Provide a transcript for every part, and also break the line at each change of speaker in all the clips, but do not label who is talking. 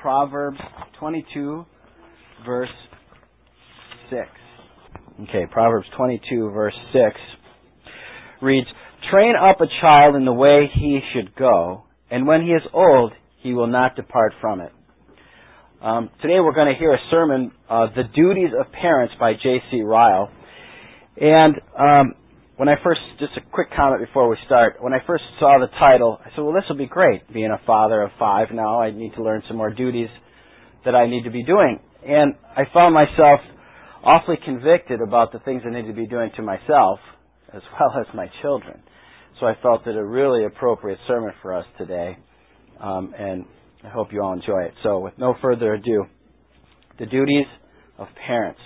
Proverbs 22, verse 6. Okay, Proverbs 22, verse 6 reads, "Train up a child in the way he should go, and when he is old, he will not depart from it." Today we're going to hear a sermon, The Duties of Parents by J.C. Ryle. And when I first, just a quick comment before we start, when I first saw the title, I said, well, this will be great. Being a father of 5 now, I need to learn some more duties that I need to be doing. And I found myself awfully convicted about the things I need to be doing to myself as well as my children. So I felt it a really appropriate sermon for us today. And I hope you all enjoy it. So with no further ado, the duties of parents.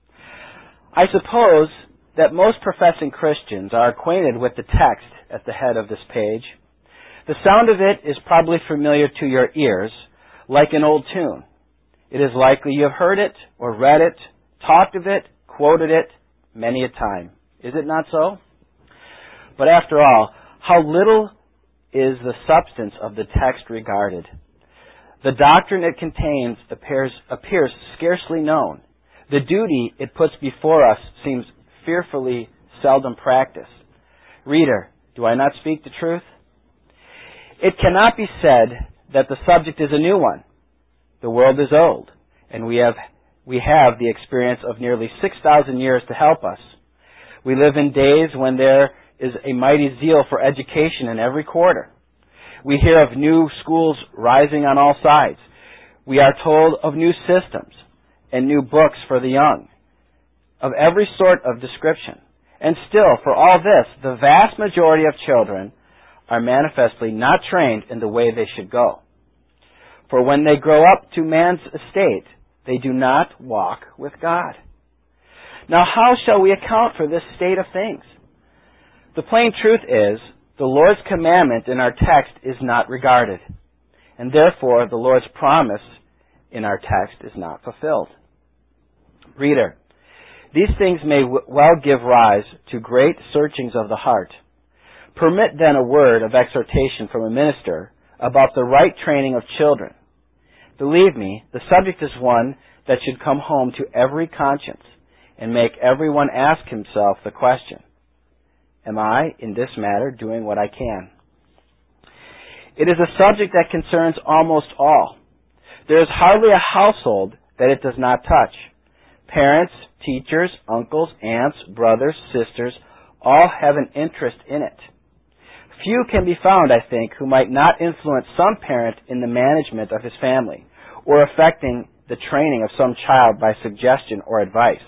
I suppose that most professing Christians are acquainted with the text at the head of this page. The sound of it is probably familiar to your ears, like an old tune. It is likely you have heard it, or read it, talked of it, quoted it many a time. Is it not so? But after all, how little is the substance of the text regarded? The doctrine it contains appears scarcely known. The duty it puts before us seems fearfully seldom practiced. Reader, do I not speak the truth? It cannot be said that the subject is a new one. The world is old, and we have the experience of nearly 6,000 years to help us. We live in days when there is a mighty zeal for education in every quarter. We hear of new schools rising on all sides. We are told of new systems and new books for the young, of every sort of description. And still, for all this, the vast majority of children are manifestly not trained in the way they should go. For when they grow up to man's estate, they do not walk with God. Now, how shall we account for this state of things? The plain truth is, the Lord's commandment in our text is not regarded, and therefore the Lord's promise in our text is not fulfilled. Reader, these things may well give rise to great searchings of the heart. Permit then a word of exhortation from a minister about the right training of children. Believe me, the subject is one that should come home to every conscience and make everyone ask himself the question, am I, in this matter, doing what I can? It is a subject that concerns almost all. There is hardly a household that it does not touch. Parents, teachers, uncles, aunts, brothers, sisters, all have an interest in it. Few can be found, I think, who might not influence some parent in the management of his family or affecting the training of some child by suggestion or advice.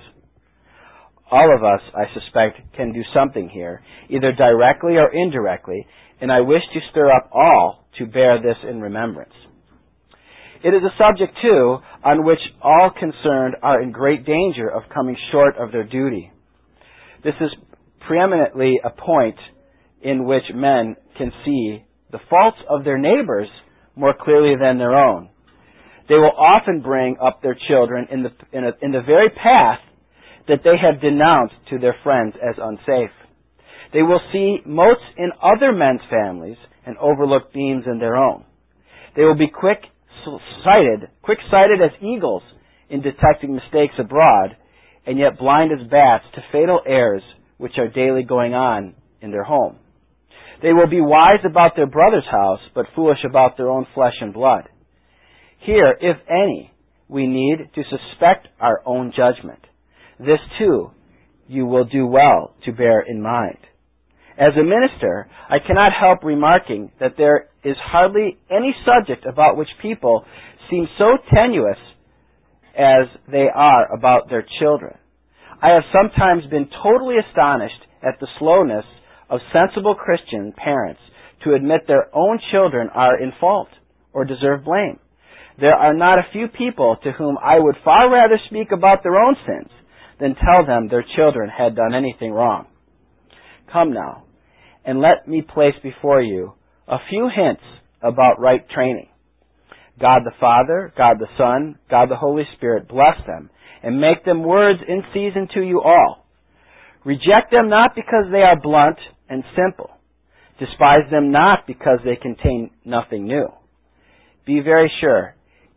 All of us, I suspect, can do something here, either directly or indirectly, and I wish to stir up all to bear this in remembrance. It is a subject, too, on which all concerned are in great danger of coming short of their duty. This is preeminently a point in which men can see the faults of their neighbors more clearly than their own. They will often bring up their children in the very path that they have denounced to their friends as unsafe. They will see motes in other men's families and overlook beams in their own. They will be quick-sighted as eagles in detecting mistakes abroad, and yet blind as bats to fatal errors which are daily going on in their home. They will be wise about their brother's house, but foolish about their own flesh and blood. Here, if any, we need to suspect our own judgment. This, too, you will do well to bear in mind. As a minister, I cannot help remarking that there is hardly any subject about which people seem so tenuous as they are about their children. I have sometimes been totally astonished at the slowness of sensible Christian parents to admit their own children are in fault or deserve blame. There are not a few people to whom I would far rather speak about their own sins than tell them their children had done anything wrong. Come now, and let me place before you a few hints about right training. God the Father, God the Son, God the Holy Spirit bless them and make them words in season to you all. Reject them not because they are blunt and simple. Despise them not because they contain nothing new. Be very sure,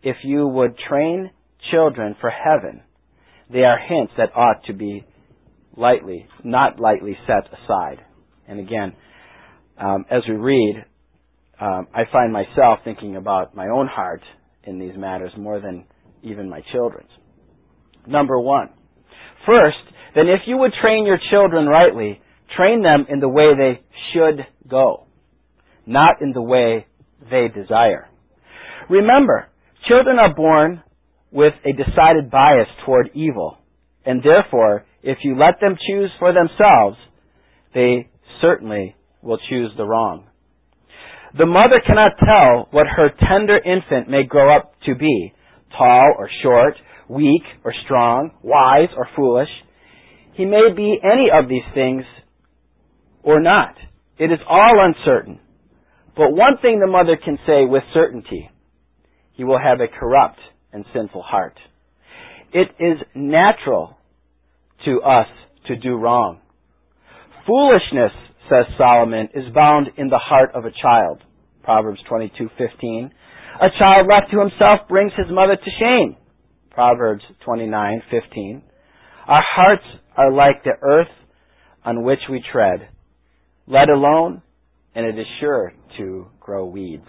if you would train children for heaven, they are hints that ought to be not lightly set aside. And again, as we read, I find myself thinking about my own heart in these matters more than even my children's. Number one. First, then if you would train your children rightly, train them in the way they should go, not in the way they desire. Remember, children are born with a decided bias toward evil, and therefore, if you let them choose for themselves, they certainly will choose the wrong. The mother cannot tell what her tender infant may grow up to be, tall or short, weak or strong, wise or foolish. He may be any of these things or not. It is all uncertain. But one thing the mother can say with certainty: he will have a corrupt and sinful heart. It is natural to us to do wrong. Foolishness, says Solomon, is bound in the heart of a child. Proverbs 22:15. A child left to himself brings his mother to shame. Proverbs 29:15. Our hearts are like the earth on which we tread. Let alone, and it is sure to grow weeds.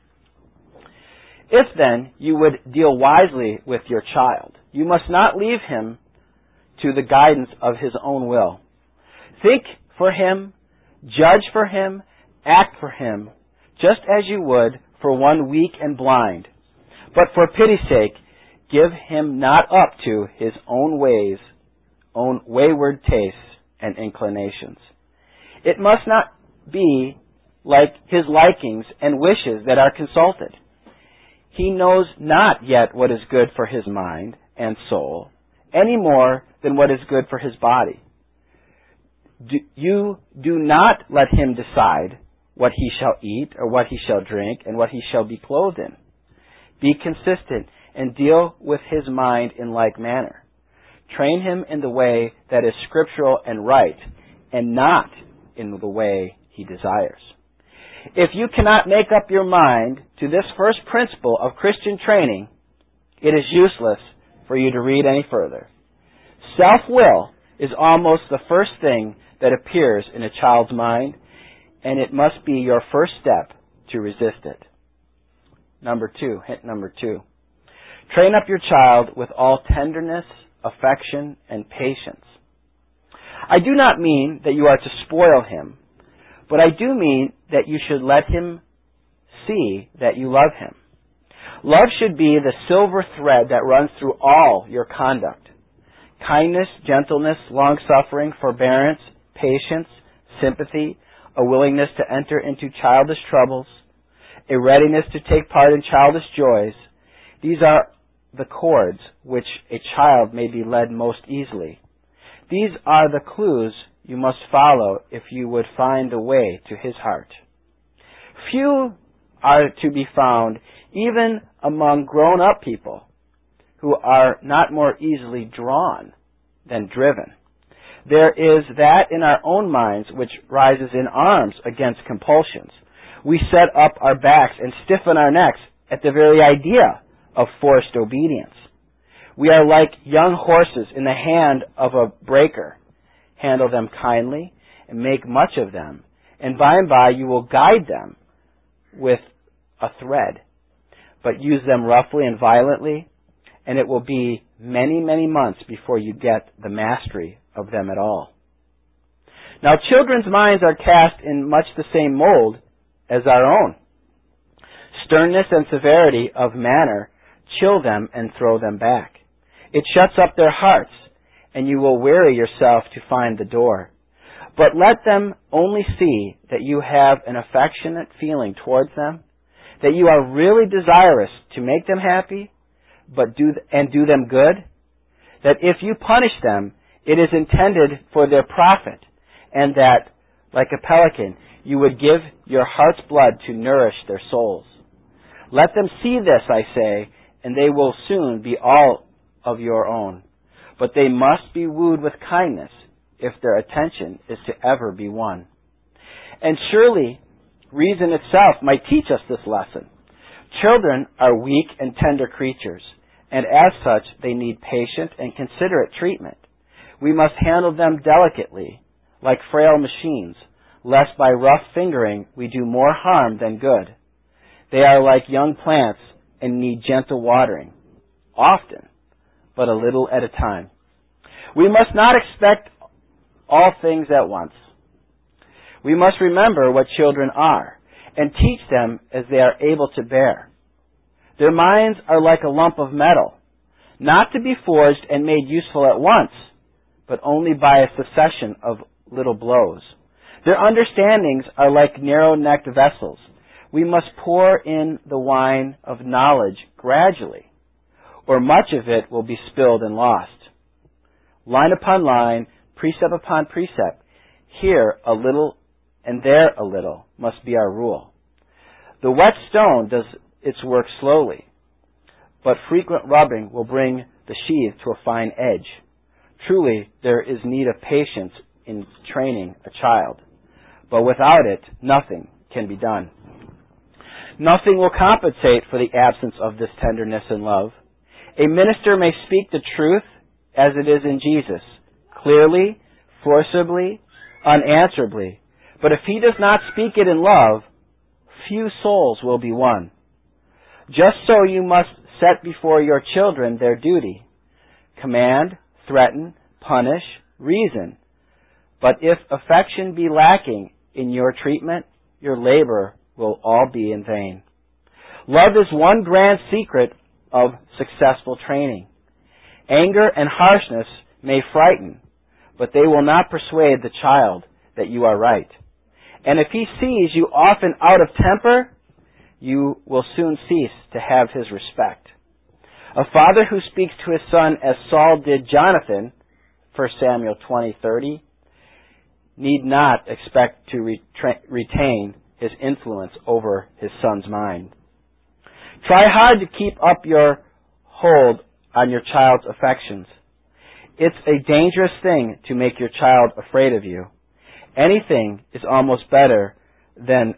If then you would deal wisely with your child, you must not leave him to the guidance of his own will. Think for him, judge for him, act for him, just as you would for one weak and blind. But for pity's sake, give him not up to his own ways, own wayward tastes and inclinations. It must not be like his likings and wishes that are consulted. He knows not yet what is good for his mind and soul, any more than what is good for his body. You do not let him decide what he shall eat or what he shall drink and what he shall be clothed in. Be consistent and deal with his mind in like manner. Train him in the way that is scriptural and right, and not in the way he desires. If you cannot make up your mind to this first principle of Christian training, it is useless for you to read any further. Self-will is almost the first thing that appears in a child's mind, and it must be your first step to resist it. Hint number two. Train up your child with all tenderness, affection, and patience. I do not mean that you are to spoil him, but I do mean that you should let him see that you love him. Love should be the silver thread that runs through all your conduct. Kindness, gentleness, long-suffering, forbearance, patience, sympathy, a willingness to enter into childish troubles, a readiness to take part in childish joys. These are the chords which a child may be led most easily. These are the clues you must follow if you would find the way to his heart. Few are to be found, even among grown-up people, who are not more easily drawn than driven. There is that in our own minds which rises in arms against compulsions. We set up our backs and stiffen our necks at the very idea of forced obedience. We are like young horses in the hand of a breaker. Handle them kindly and make much of them, and by you will guide them with a thread. But use them roughly and violently, and it will be many, many months before you get the mastery of them at all. Now, children's minds are cast in much the same mold as our own. Sternness and severity of manner chill them and throw them back. It shuts up their hearts, and you will weary yourself to find the door. But let them only see that you have an affectionate feeling towards them, that you are really desirous to make them happy, but do them good, that if you punish them, it is intended for their profit, and that, like a pelican, you would give your heart's blood to nourish their souls. Let them see this, I say, and they will soon be all of your own. But they must be wooed with kindness if their attention is to ever be won. And surely reason itself might teach us this lesson. Children are weak and tender creatures, and as such they need patient and considerate treatment. We must handle them delicately, like frail machines, lest by rough fingering we do more harm than good. They are like young plants and need gentle watering, often, but a little at a time. We must not expect all things at once. We must remember what children are and teach them as they are able to bear. Their minds are like a lump of metal, not to be forged and made useful at once, but only by a succession of little blows. Their understandings are like narrow-necked vessels. We must pour in the wine of knowledge gradually, or much of it will be spilled and lost. Line upon line, precept upon precept, here a little and there a little must be our rule. The whetstone does its work slowly, but frequent rubbing will bring the sheath to a fine edge. Truly, there is need of patience in training a child, but without it, nothing can be done. Nothing will compensate for the absence of this tenderness and love. A minister may speak the truth as it is in Jesus, clearly, forcibly, unanswerably, but if he does not speak it in love, few souls will be won. Just so you must set before your children their duty. Command, threaten, punish, reason. But if affection be lacking in your treatment, your labor will all be in vain. Love is one grand secret of successful training. Anger and harshness may frighten, but they will not persuade the child that you are right. And if he sees you often out of temper, you will soon cease to have his respect. A father who speaks to his son as Saul did Jonathan, 1 Samuel 20:30, need not expect to retain his influence over his son's mind. Try hard to keep up your hold on your child's affections. It's a dangerous thing to make your child afraid of you. Anything is almost better than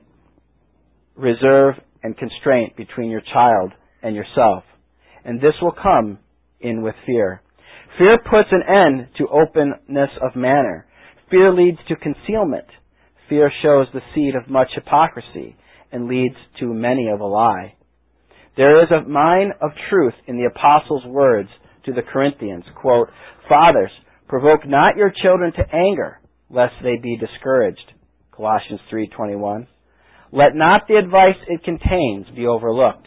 reserve and constraint between your child and yourself, and this will come in with fear. Fear puts an end to openness of manner. Fear leads to concealment. Fear shows the seed of much hypocrisy and leads to many of a lie. There is a mine of truth in the apostles' words to the Corinthians, quote, "Fathers, provoke not your children to anger, lest they be discouraged." Colossians 3:21. Let not the advice it contains be overlooked.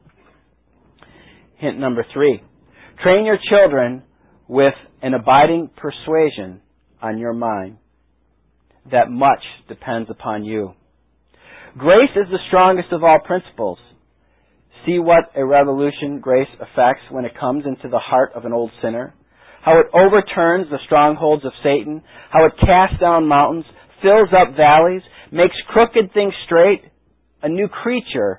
Hint number 3. Train your children with an abiding persuasion on your mind that much depends upon you. Grace is the strongest of all principles. See what a revolution grace effects when it comes into the heart of an old sinner. How it overturns the strongholds of Satan. How it casts down mountains, fills up valleys, makes crooked things straight, a new creature,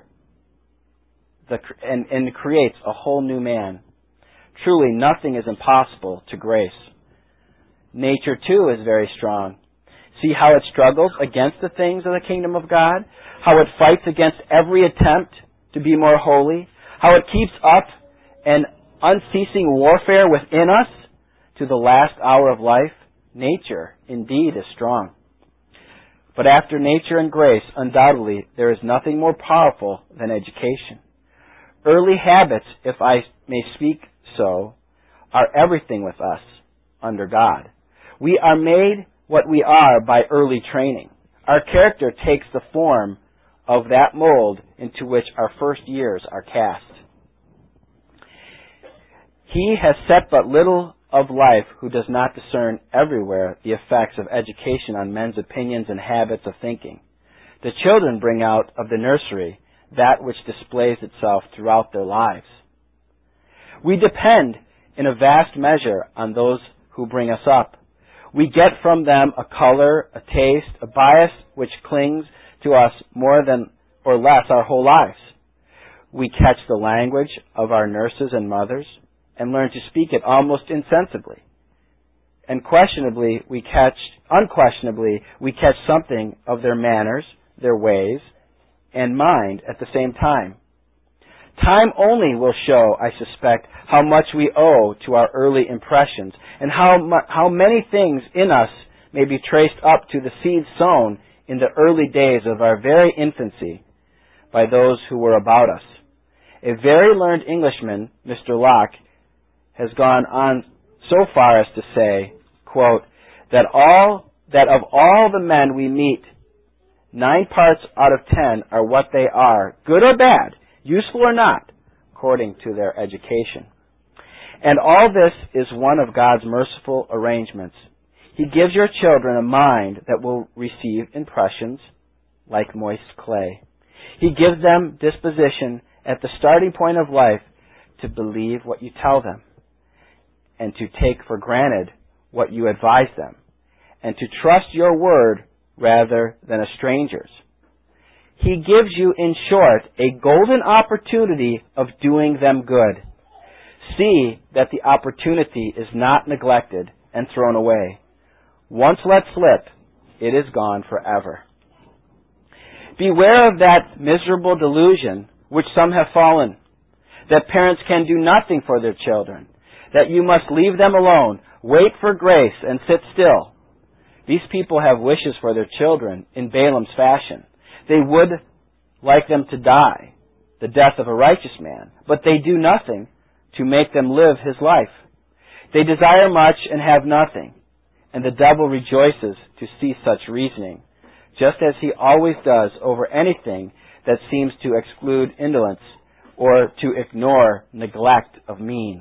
and creates a whole new man. Truly, nothing is impossible to grace. Nature, too, is very strong. See how it struggles against the things of the kingdom of God, how it fights against every attempt to be more holy, how it keeps up an unceasing warfare within us to the last hour of life. Nature, indeed, is strong. But after nature and grace, undoubtedly, there is nothing more powerful than education. Early habits, if I may speak so, are everything with us under God. We are made what we are by early training. Our character takes the form of that mold into which our first years are cast. He has set but little of life who does not discern everywhere the effects of education on men's opinions and habits of thinking. The children bring out of the nursery that which displays itself throughout their lives. We depend in a vast measure on those who bring us up. We get from them a color, a taste, a bias which clings to us more than or less our whole lives. We catch the language of our nurses and mothers and learn to speak it almost insensibly. And unquestionably, we catch something of their manners, their ways, and mind at the same time. Time only will show, I suspect, how much we owe to our early impressions and how many things in us may be traced up to the seeds sown in the early days of our very infancy by those who were about us. A very learned Englishman, Mr. Locke, has gone on so far as to say, quote, that of all the men we meet, 9 parts out of 10 are what they are, good or bad, useful or not, according to their education. And all this is one of God's merciful arrangements. He gives your children a mind that will receive impressions like moist clay. He gives them disposition at the starting point of life to believe what you tell them and to take for granted what you advise them and to trust your word rather than a stranger's. He gives you, in short, a golden opportunity of doing them good. See that the opportunity is not neglected and thrown away. Once let slip, it is gone forever. Beware of that miserable delusion which some have fallen, that parents can do nothing for their children, that you must leave them alone, wait for grace, and sit still. These people have wishes for their children in Balaam's fashion. They would like them to die, the death of a righteous man, but they do nothing to make them live his life. They desire much and have nothing, and the devil rejoices to see such reasoning, just as he always does over anything that seems to exclude indolence or to ignore neglect of means.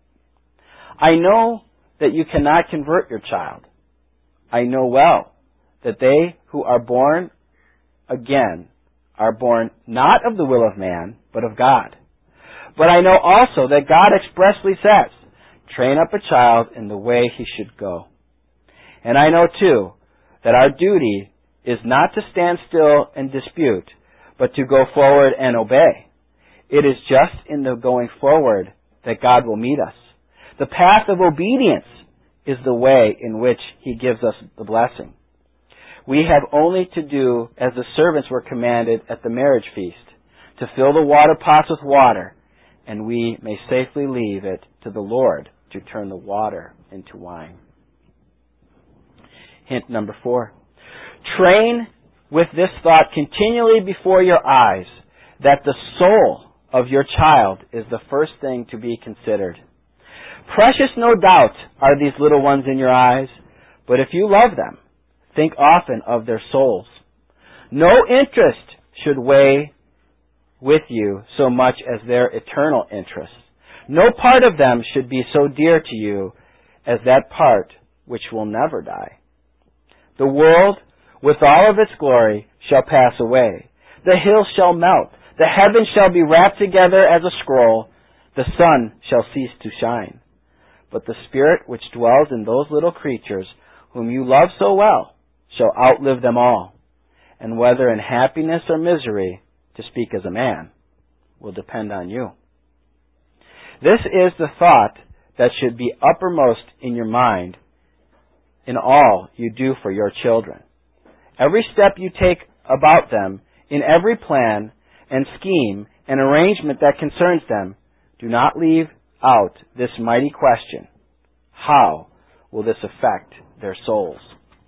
I know that you cannot convert your child. I know well that they who are born again are born not of the will of man, but of God. But I know also that God expressly says, train up a child in the way he should go. And I know too that our duty is not to stand still and dispute, but to go forward and obey. It is just in the going forward that God will meet us. The path of obedience is the way in which he gives us the blessing. We have only to do as the servants were commanded at the marriage feast, to fill the water pots with water, and we may safely leave it to the Lord to turn the water into wine. Hint number 4. Train with this thought continually before your eyes, that the soul of your child is the first thing to be considered. Precious, no doubt, are these little ones in your eyes, but if you love them, think often of their souls. No interest should weigh with you so much as their eternal interest. No part of them should be so dear to you as that part which will never die. The world, with all of its glory, shall pass away. The hills shall melt. The heavens shall be wrapped together as a scroll. The sun shall cease to shine. But the Spirit which dwells in those little creatures whom you love so well shall outlive them all. And whether in happiness or misery, to speak as a man, will depend on you. This is the thought that should be uppermost in your mind in all you do for your children. Every step you take about them, in every plan and scheme and arrangement that concerns them, do not leave out this mighty question: how will this affect their souls?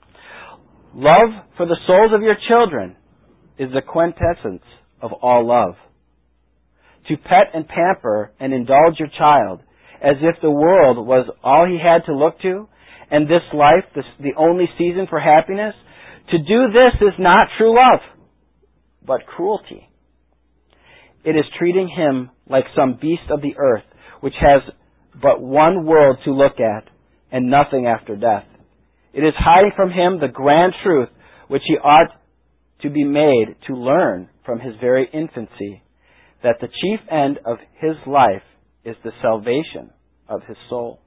Love for the souls of your children is the quintessence of all love. To pet and pamper and indulge your child as if the world was all he had to look to, and this life the only season for happiness, to do this is not true love, but cruelty. It is treating him like some beast of the earth, which has but one world to look at and nothing after death. It is hiding from him the grand truth which he ought to be made to learn from his very infancy, that the chief end of his life is the salvation of his soul.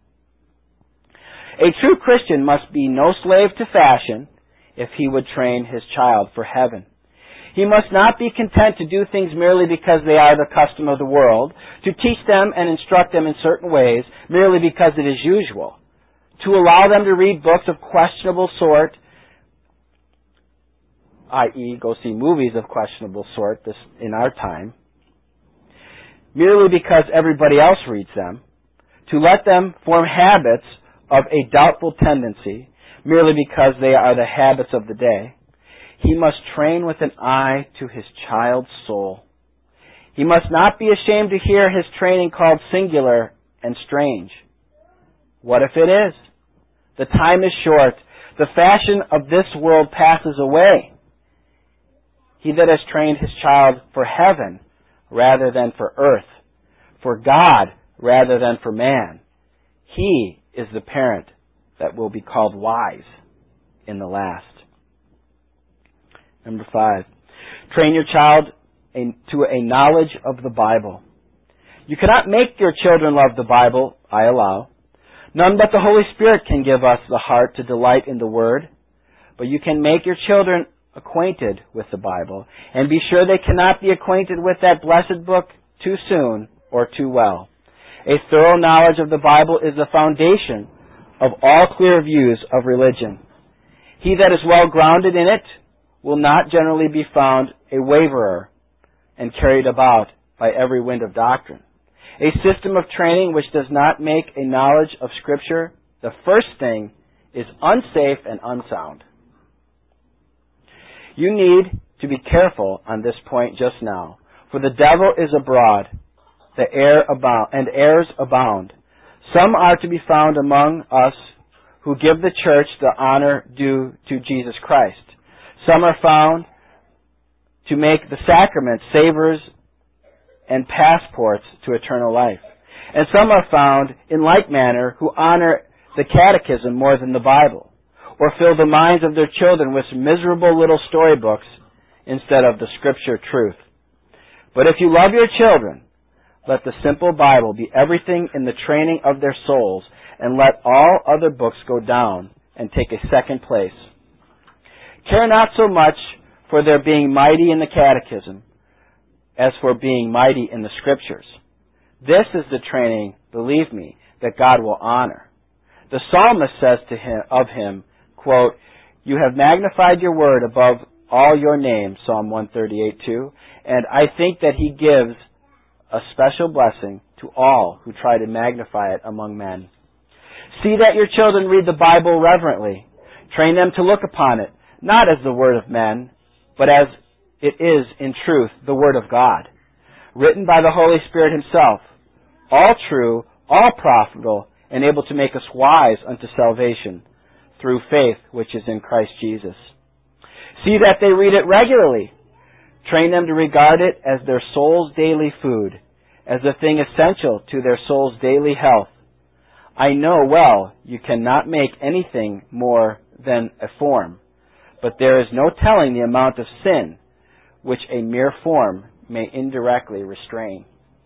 A true Christian must be no slave to fashion if he would train his child for heaven. He must not be content to do things merely because they are the custom of the world, to teach them and instruct them in certain ways merely because it is usual, to allow them to read books of questionable sort, i.e., go see movies of questionable sort in our time. merely because everybody else reads them, to let them form habits of a doubtful tendency, merely because they are the habits of the day. He must train with an eye to his child's soul. He must not be ashamed to hear his training called singular and strange. What if it is? The time is short. The fashion of this world passes away. He that has trained his child for heaven rather than for earth, for God rather than for man, he is the parent that will be called wise in the last. Number 5, train your child to a knowledge of the Bible. You cannot make your children love the Bible, I allow. None but the Holy Spirit can give us the heart to delight in the Word. But you can make your children acquainted with the Bible, and be sure they cannot be acquainted with that blessed book too soon or too well. A thorough knowledge of the Bible is the foundation of all clear views of religion. He that is well grounded in it will not generally be found a waverer and carried about by every wind of doctrine. A system of training which does not make a knowledge of Scripture the first thing is unsafe and unsound. You need to be careful on this point just now, for the devil is abroad, and errors abound. Some are to be found among us who give the church the honor due to Jesus Christ. Some are found to make the sacraments savors and passports to eternal life. And some are found in like manner who honor the catechism more than the Bible, or fill the minds of their children with miserable little storybooks instead of the Scripture truth. But if you love your children, let the simple Bible be everything in the training of their souls, and let all other books go down and take a second place. Care not so much for their being mighty in the catechism as for being mighty in the Scriptures. This is the training, believe me, that God will honor. The psalmist says of him, quote, "You have magnified your word above all your name," Psalm 138:2, and I think that he gives a special blessing to all who try to magnify it among men. See that your children read the Bible reverently. Train them to look upon it, not as the word of men, but as it is in truth the Word of God, written by the Holy Spirit Himself, all true, all profitable, and able to make us wise unto salvation, through faith which is in Christ Jesus. See that they read it regularly. Train them to regard it as their soul's daily food, as a thing essential to their soul's daily health. I know well you cannot make anything more than a form, but there is no telling the amount of sin which a mere form may indirectly restrain.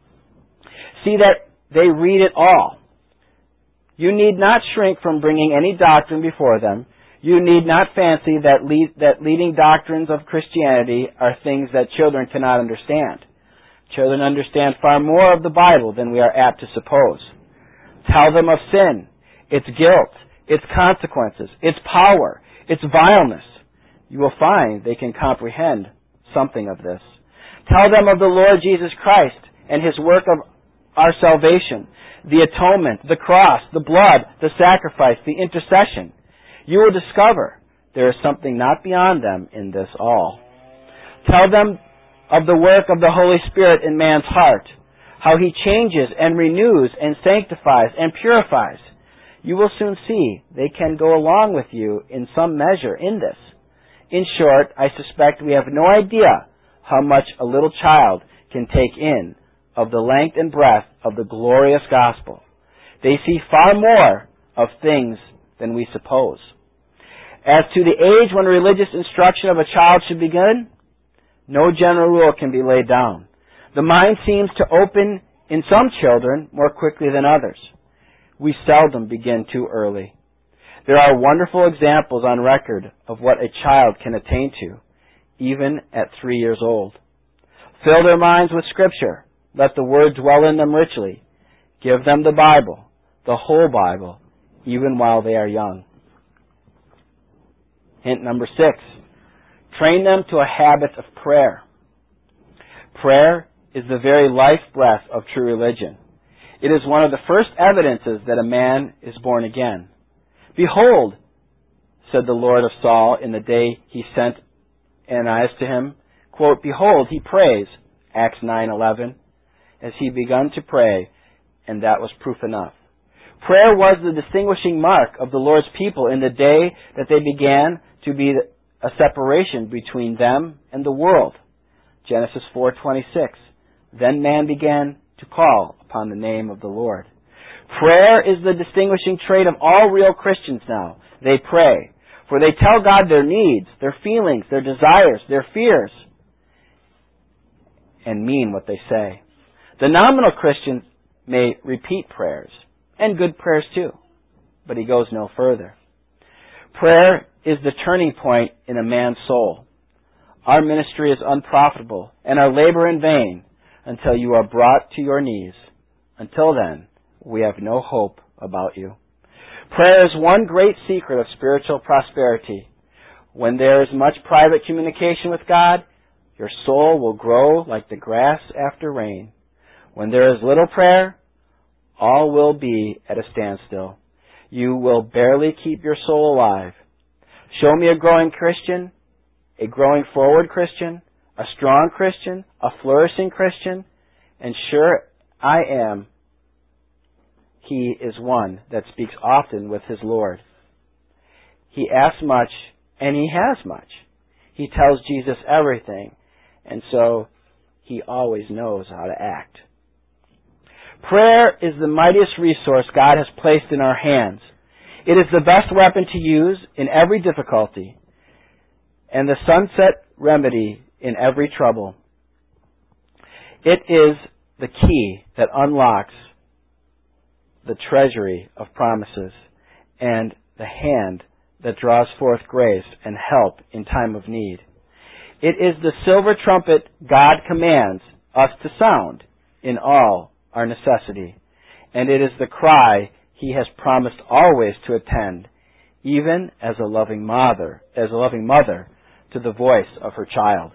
See that they read it all. You need not shrink from bringing any doctrine before them. You need not fancy that leading doctrines of Christianity are things that children cannot understand. Children understand far more of the Bible than we are apt to suppose. Tell them of sin, its guilt, its consequences, its power, its vileness. You will find they can comprehend something of this. Tell them of the Lord Jesus Christ and His work of our salvation, the atonement, the cross, the blood, the sacrifice, the intercession. You will discover there is something not beyond them in this all. Tell them of the work of the Holy Spirit in man's heart, how He changes and renews and sanctifies and purifies. You will soon see they can go along with you in some measure in this. In short, I suspect we have no idea how much a little child can take in of the length and breadth of the glorious gospel. They see far more of things than we suppose. As to the age when religious instruction of a child should begin, no general rule can be laid down. The mind seems to open in some children more quickly than others. We seldom begin too early. There are wonderful examples on record of what a child can attain to, even at 3 years old. Fill their minds with Scripture. Let the Word dwell in them richly. Give them the Bible, the whole Bible, even while they are young. Hint number 6. Train them to a habit of prayer. Prayer is the very life breath of true religion. It is one of the first evidences that a man is born again. Behold, said the Lord of Saul in the day he sent Ananias to him, quote, behold, he prays, Acts 9:11, as he begun to pray, and that was proof enough. Prayer was the distinguishing mark of the Lord's people in the day that they began to be a separation between them and the world. Genesis 4:26. Then man began to call upon the name of the Lord. Prayer is the distinguishing trait of all real Christians now. They pray, for they tell God their needs, their feelings, their desires, their fears, and mean what they say. The nominal Christian may repeat prayers, and good prayers too, but he goes no further. Prayer is the turning point in a man's soul. Our ministry is unprofitable, and our labor in vain, until you are brought to your knees. Until then, we have no hope about you. Prayer is one great secret of spiritual prosperity. When there is much private communication with God, your soul will grow like the grass after rain. When there is little prayer, all will be at a standstill. You will barely keep your soul alive. Show me a growing Christian, a growing forward Christian, a strong Christian, a flourishing Christian, and sure I am, he is one that speaks often with his Lord. He asks much, and he has much. He tells Jesus everything, and so he always knows how to act. Prayer is the mightiest resource God has placed in our hands. It is the best weapon to use in every difficulty, and the sunset remedy in every trouble. It is the key that unlocks the treasury of promises and the hand that draws forth grace and help in time of need. It is the silver trumpet God commands us to sound in all our necessity, and it is the cry He has promised always to attend, even as a loving mother to the voice of her child.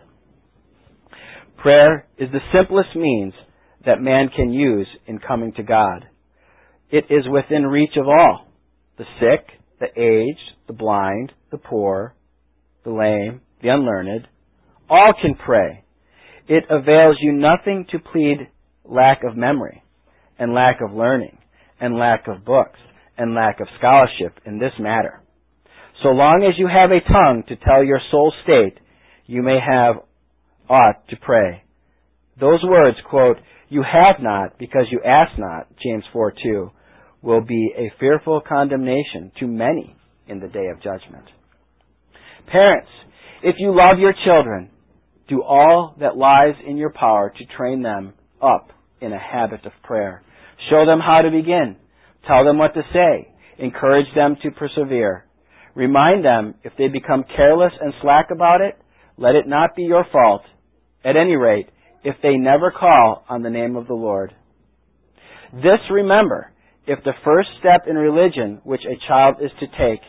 Prayer is the simplest means that man can use in coming to God. It is within reach of all: the sick, the aged, the blind, the poor, the lame, the unlearned. All can pray. It avails you nothing to plead lack of memory, and lack of learning, and lack of books, and lack of scholarship in this matter. So long as you have a tongue to tell your soul state, you may have ought to pray. Those words, quote, you have not because you ask not, James 4:2, will be a fearful condemnation to many in the day of judgment. Parents, if you love your children, do all that lies in your power to train them up in a habit of prayer. Show them how to begin. Tell them what to say. Encourage them to persevere. Remind them if they become careless and slack about it, let it not be your fault. At any rate, if they never call on the name of the Lord. This remember, if the first step in religion which a child is to take,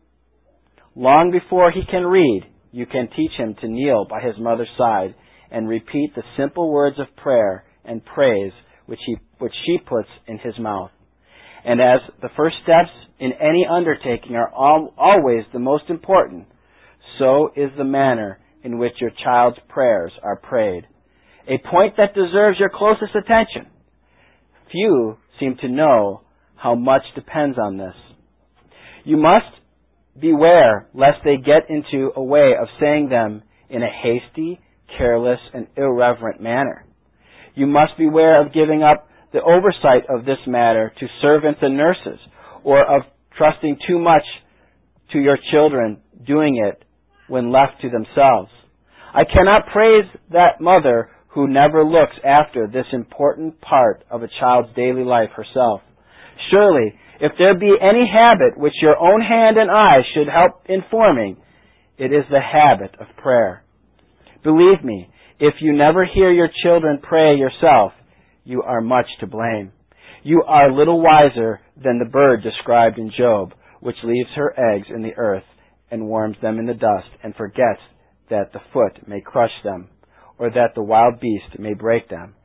long before he can read, you can teach him to kneel by his mother's side and repeat the simple words of prayer and praise which she puts in his mouth. And as the first steps in any undertaking are always the most important, so is the manner in which your child's prayers are prayed. A point that deserves your closest attention. Few seem to know how much depends on this. You must beware lest they get into a way of saying them in a hasty, careless, and irreverent manner. You must beware of giving up the oversight of this matter to servants and nurses, or of trusting too much to your children doing it when left to themselves. I cannot praise that mother who never looks after this important part of a child's daily life herself. Surely, if there be any habit which your own hand and eye should help in forming, it is the habit of prayer. Believe me, if you never hear your children pray yourself, you are much to blame. You are little wiser than the bird described in Job, which leaves her eggs in the earth and warms them in the dust and forgets that the foot may crush them, or that the wild beast may break them.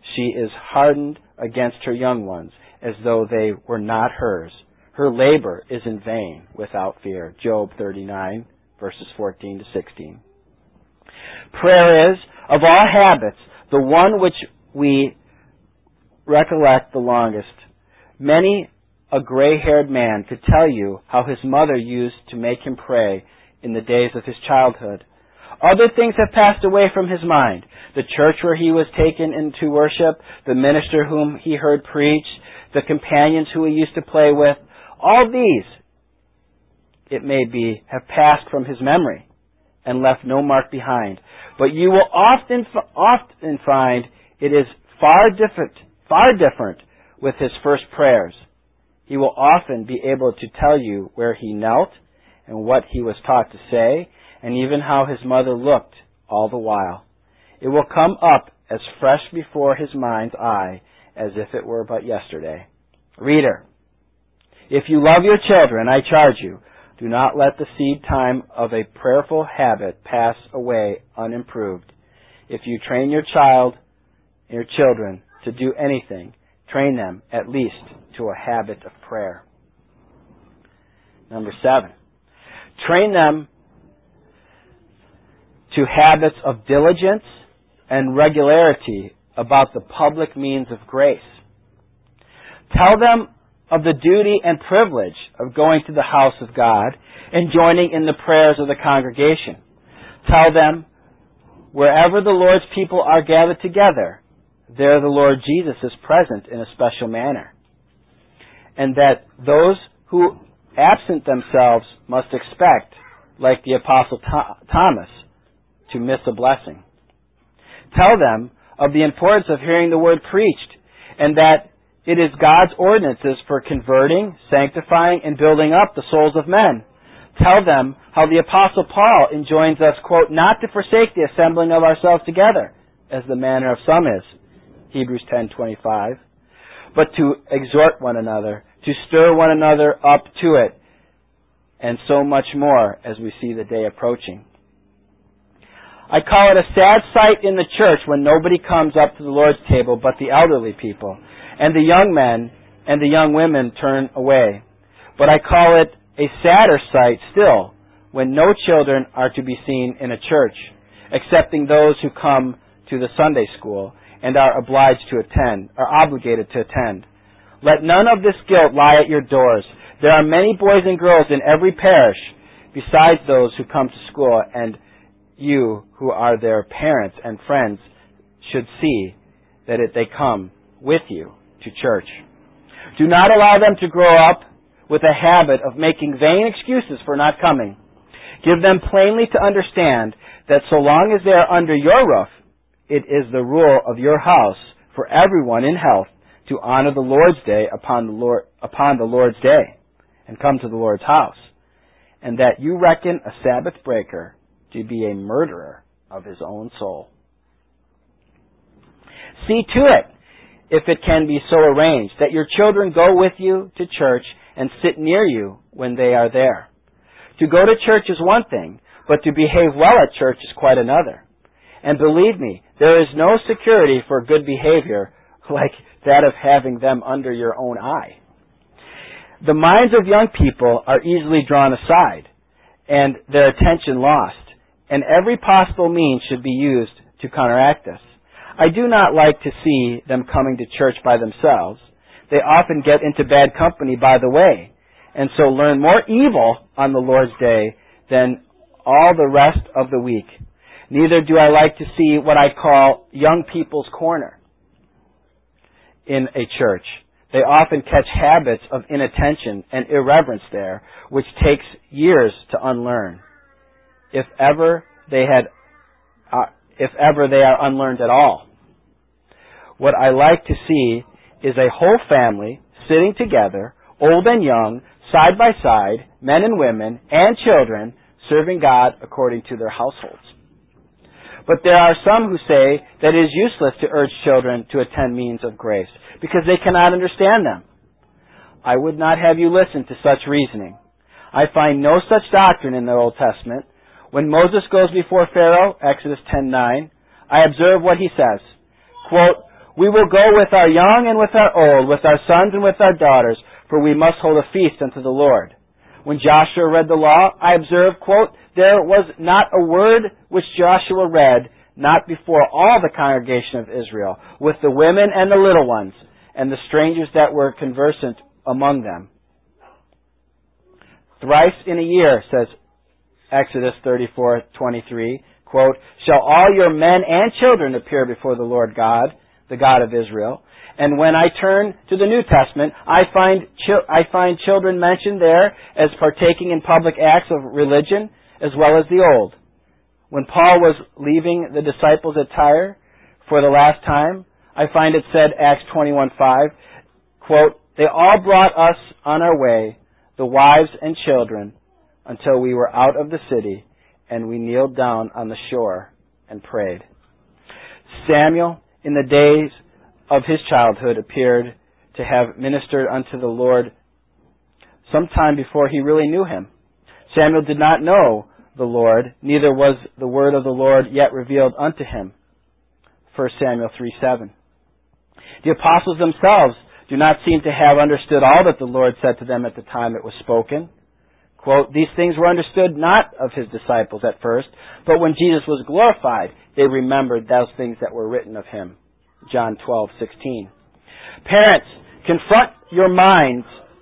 She is hardened against her young ones, as though they were not hers. Her labor is in vain without fear. Job 39, verses 14 to 16. Prayer is, of all habits, the one which we recollect the longest. Many a gray-haired man could tell you how his mother used to make him pray in the days of his childhood. Other things have passed away from his mind. The church where he was taken into worship, the minister whom he heard preach, the companions who he used to play with. All these, it may be, have passed from his memory and left no mark behind. But you will often find it is far different with his first prayers. He will often be able to tell you where he knelt and what he was taught to say, and even how his mother looked all the while. It will come up as fresh before his mind's eye as if it were but yesterday. Reader, if you love your children, I charge you, do not let the seed time of a prayerful habit pass away unimproved. If you train your children to do anything, train them at least to a habit of prayer. Number 7, train them to habits of diligence and regularity about the public means of grace. Tell them of the duty and privilege of going to the house of God and joining in the prayers of the congregation. Tell them, wherever the Lord's people are gathered together, there the Lord Jesus is present in a special manner. And that those who absent themselves must expect, like the Apostle Thomas, to miss a blessing. Tell them of the importance of hearing the word preached, and that it is God's ordinances for converting, sanctifying, and building up the souls of men. Tell them how the Apostle Paul enjoins us, quote, not to forsake the assembling of ourselves together, as the manner of some is, Hebrews 10:25, but to exhort one another, to stir one another up to it, and so much more as we see the day approaching. I call it a sad sight in the church when nobody comes up to the Lord's table but the elderly people, and the young men and the young women turn away. But I call it a sadder sight still when no children are to be seen in a church, excepting those who come to the Sunday school and are obligated to attend. Let none of this guilt lie at your doors. There are many boys and girls in every parish, besides those who come to school, and you, who are their parents and friends, should see that they come with you to church. Do not allow them to grow up with a habit of making vain excuses for not coming. Give them plainly to understand that so long as they are under your roof, it is the rule of your house for everyone in health to honor the Lord's day upon the Lord's day and come to the Lord's house, and that you reckon a Sabbath breaker to be a murderer of his own soul. See to it, if it can be so arranged, that your children go with you to church and sit near you when they are there. To go to church is one thing, but to behave well at church is quite another. And believe me, there is no security for good behavior like that of having them under your own eye. The minds of young people are easily drawn aside and their attention lost, and every possible means should be used to counteract this. I do not like to see them coming to church by themselves. They often get into bad company by the way, and so learn more evil on the Lord's day than all the rest of the week. Neither do I like to see what I call young people's corner in a church. They often catch habits of inattention and irreverence there, which takes years to unlearn, if ever they are unlearned at all. What I like to see is a whole family sitting together, old and young, side by side, men and women, and children, serving God according to their households. But there are some who say that it is useless to urge children to attend means of grace, because they cannot understand them. I would not have you listen to such reasoning. I find no such doctrine in the Old Testament. When Moses goes before Pharaoh, Exodus 10:9, I observe what he says. Quote, We will go with our young and with our old, with our sons and with our daughters, for we must hold a feast unto the Lord. When Joshua read the law, I observed, quote, there was not a word which Joshua read, not before all the congregation of Israel, with the women and the little ones, and the strangers that were conversant among them. Thrice in a year, says Exodus 34:23, quote, shall all your men and children appear before the Lord God, the God of Israel. And when I turn to the New Testament, I find children mentioned there as partaking in public acts of religion as well as the old. When Paul was leaving the disciples at Tyre for the last time, I find it said, Acts 21:5, quote, they all brought us on our way, the wives and children, until we were out of the city, and we kneeled down on the shore and prayed. Samuel, in the days of his childhood, appeared to have ministered unto the Lord sometime before he really knew him. Samuel did not know the Lord, neither was the word of the Lord yet revealed unto him. 1 Samuel 3:7. The apostles themselves do not seem to have understood all that the Lord said to them at the time it was spoken. Quote, these things were understood not of his disciples at first, but when Jesus was glorified, they remembered those things that were written of him. John 12:16. Parents, comfort your minds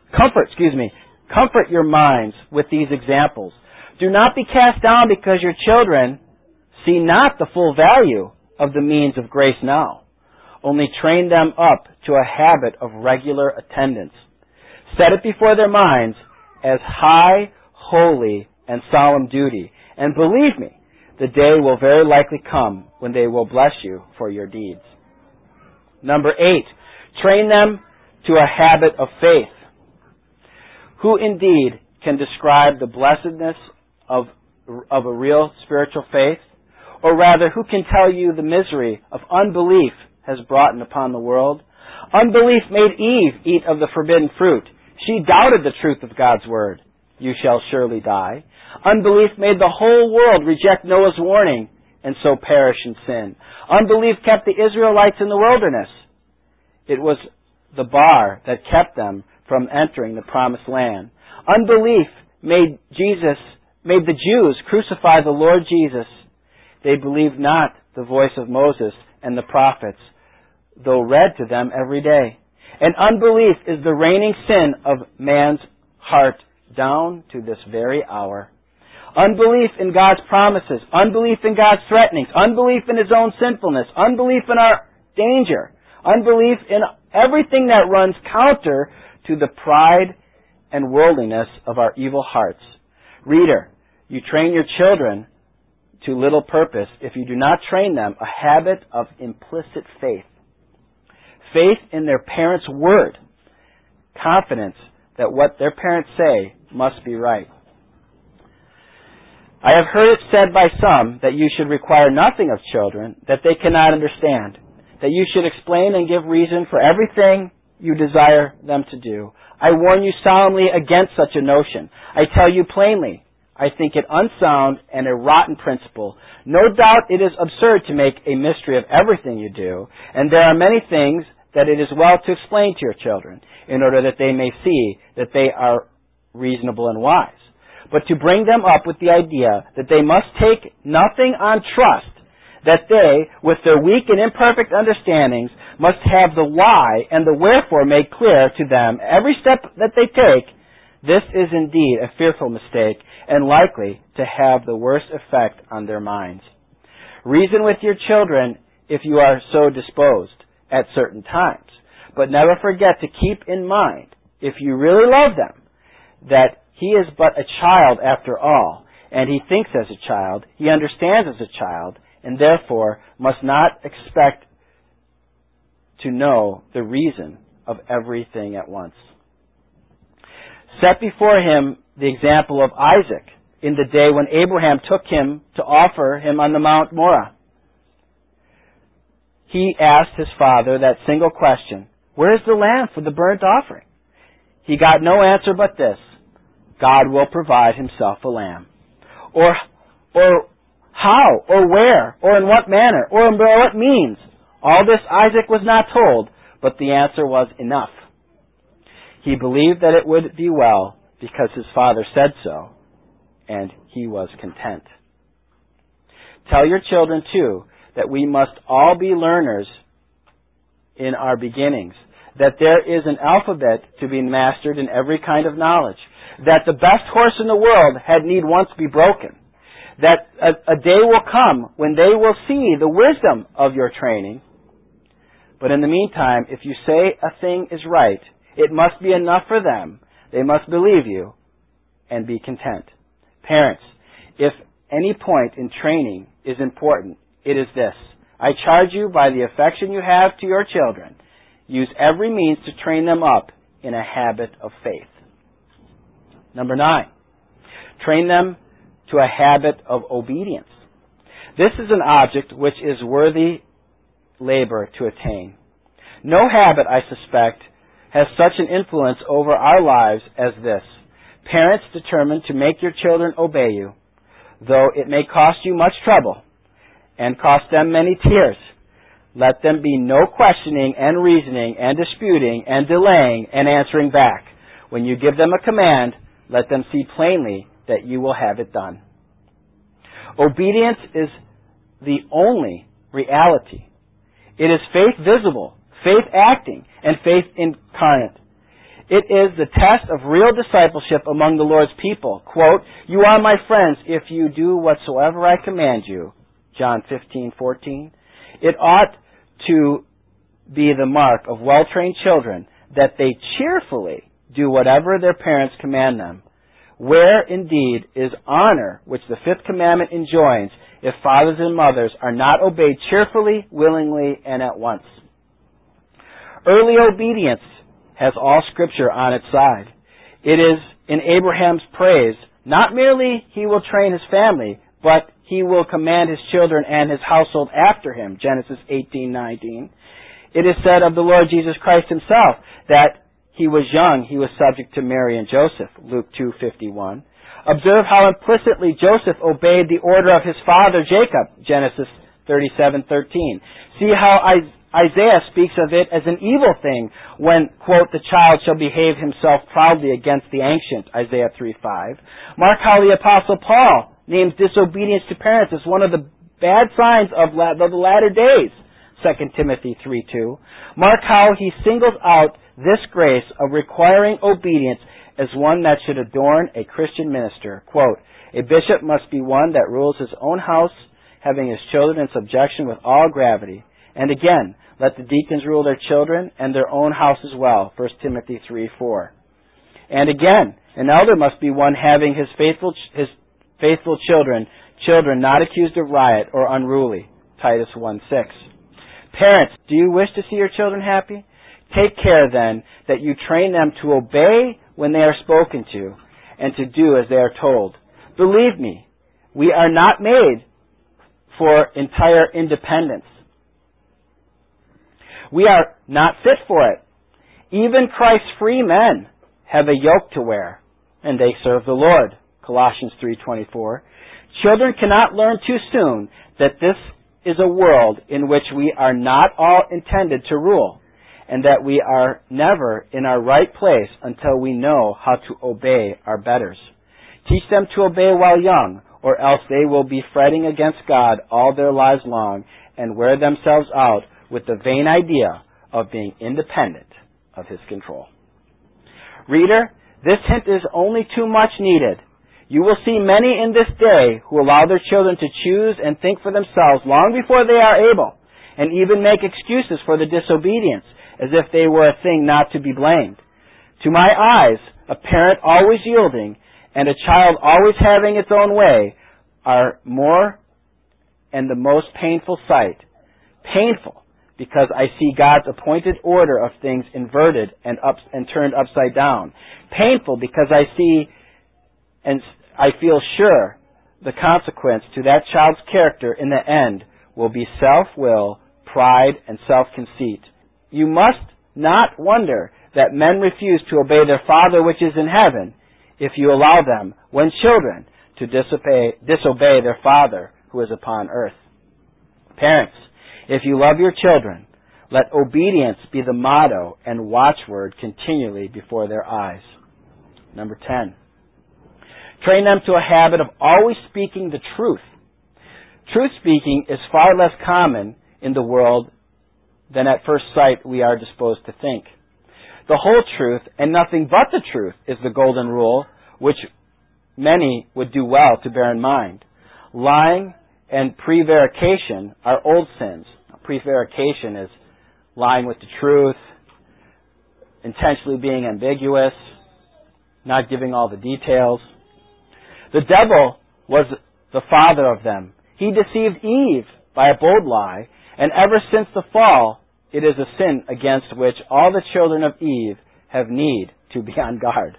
with these examples. Do not be cast down because your children see not the full value of the means of grace now. Only train them up to a habit of regular attendance. Set it before their minds as high, holy, and solemn duty. And believe me, the day will very likely come when they will bless you for your deeds. Number 8, train them to a habit of faith. Who indeed can describe the blessedness of a real spiritual faith? Or rather, who can tell you the misery of unbelief has brought upon the world? Unbelief made Eve eat of the forbidden fruit. She doubted the truth of God's word. You shall surely die. Unbelief made the whole world reject Noah's warning and so perish in sin. Unbelief kept the Israelites in the wilderness. It was the bar that kept them from entering the promised land. Unbelief made the Jews crucify the Lord Jesus. They believed not the voice of Moses and the prophets, though read to them every day. And unbelief is the reigning sin of man's heart down to this very hour. Unbelief in God's promises, unbelief in God's threatenings, unbelief in his own sinfulness, unbelief in our danger, unbelief in everything that runs counter to the pride and worldliness of our evil hearts. Reader, you train your children to little purpose if you do not train them a habit of implicit faith. Faith in their parents' word. Confidence that what their parents say must be right. I have heard it said by some that you should require nothing of children that they cannot understand, that you should explain and give reason for everything you desire them to do. I warn you solemnly against such a notion. I tell you plainly, I think it unsound and a rotten principle. No doubt it is absurd to make a mystery of everything you do, and there are many things that it is well to explain to your children, in order that they may see that they are reasonable and wise. But to bring them up with the idea that they must take nothing on trust, that they, with their weak and imperfect understandings, must have the why and the wherefore made clear to them every step that they take, this is indeed a fearful mistake and likely to have the worst effect on their minds. Reason with your children if you are so disposed at certain times, but never forget to keep in mind, if you really love them, that he is but a child after all, and he thinks as a child, he understands as a child, and therefore must not expect to know the reason of everything at once. Set before him the example of Isaac in the day when Abraham took him to offer him on the Mount Moriah. He asked his father that single question, where is the lamb for the burnt offering? He got no answer but this, God will provide himself a lamb. Or how, or where, or in what manner, or in what means. All this Isaac was not told, but the answer was enough. He believed that it would be well because his father said so, and he was content. Tell your children, too, that we must all be learners in our beginnings, that there is an alphabet to be mastered in every kind of knowledge, that the best horse in the world had need once be broken, that a day will come when they will see the wisdom of your training. But in the meantime, if you say a thing is right, it must be enough for them. They must believe you and be content. Parents, if any point in training is important, it is this. I charge you by the affection you have to your children, use every means to train them up in a habit of faith. Number 9, train them to a habit of obedience. This is an object which is worthy labor to attain. No habit, I suspect, has such an influence over our lives as this. Parents determined to make your children obey you, though it may cost you much trouble and cost them many tears. Let them be no questioning and reasoning and disputing and delaying and answering back. When you give them a command, let them see plainly that you will have it done. Obedience is the only reality. It is faith visible, faith acting, and faith incarnate. It is the test of real discipleship among the Lord's people. Quote, you are my friends if you do whatsoever I command you. John 15:14. It ought to be the mark of well-trained children that they cheerfully do whatever their parents command them. Where indeed is honor which the fifth commandment enjoins if fathers and mothers are not obeyed cheerfully, willingly, and at once? Early obedience has all Scripture on its side. It is in Abraham's praise, not merely he will train his family, but he will command his children and his household after him, Genesis 18:19. It is said of the Lord Jesus Christ himself that he was young, he was subject to Mary and Joseph, Luke 2:51. Observe how implicitly Joseph obeyed the order of his father Jacob, Genesis 37:13. See how Isaiah speaks of it as an evil thing when, quote, the child shall behave himself proudly against the ancient, Isaiah 3:5. Mark how the Apostle Paul names disobedience to parents as one of the bad signs of the latter days, 2 Timothy 3:2. Mark how he singles out this grace of requiring obedience as one that should adorn a Christian minister. Quote, a bishop must be one that rules his own house, having his children in subjection with all gravity. And again, let the deacons rule their children and their own house as well, 1 Timothy 3:4. And again, an elder must be one having his faithful children not accused of riot or unruly, Titus 1:6. Parents, do you wish to see your children happy? Take care then that you train them to obey when they are spoken to and to do as they are told. Believe me, we are not made for entire independence. We are not fit for it. Even Christ's free men have a yoke to wear, and they serve the Lord. Colossians 3:24. Children cannot learn too soon that this is a world in which we are not all intended to rule, and that we are never in our right place until we know how to obey our betters. Teach them to obey while young, or else they will be fretting against God all their lives long and wear themselves out with the vain idea of being independent of His control. Reader, this hint is only too much needed. You will see many in this day who allow their children to choose and think for themselves long before they are able, and even make excuses for the disobedience, as if they were a thing not to be blamed. To my eyes, a parent always yielding and a child always having its own way are more and the most painful sight. Painful because I see God's appointed order of things inverted and turned upside down. Painful because I see and I feel sure the consequence to that child's character in the end will be self-will, pride, and self-conceit. You must not wonder that men refuse to obey their Father which is in heaven if you allow them, when children, to disobey their Father who is upon earth. Parents, If you love your children, let obedience be the motto and watchword continually before their eyes. Number 10. Train them to a habit of always speaking the truth. Truth speaking is far less common in the world than at first sight we are disposed to think. The whole truth and nothing but the truth is the golden rule, which many would do well to bear in mind. Lying and prevarication are old sins. Prevarication is lying with the truth, intentionally being ambiguous, not giving all the details. The devil was the father of them. He deceived Eve by a bold lie, and ever since the fall, it is a sin against which all the children of Eve have need to be on guard.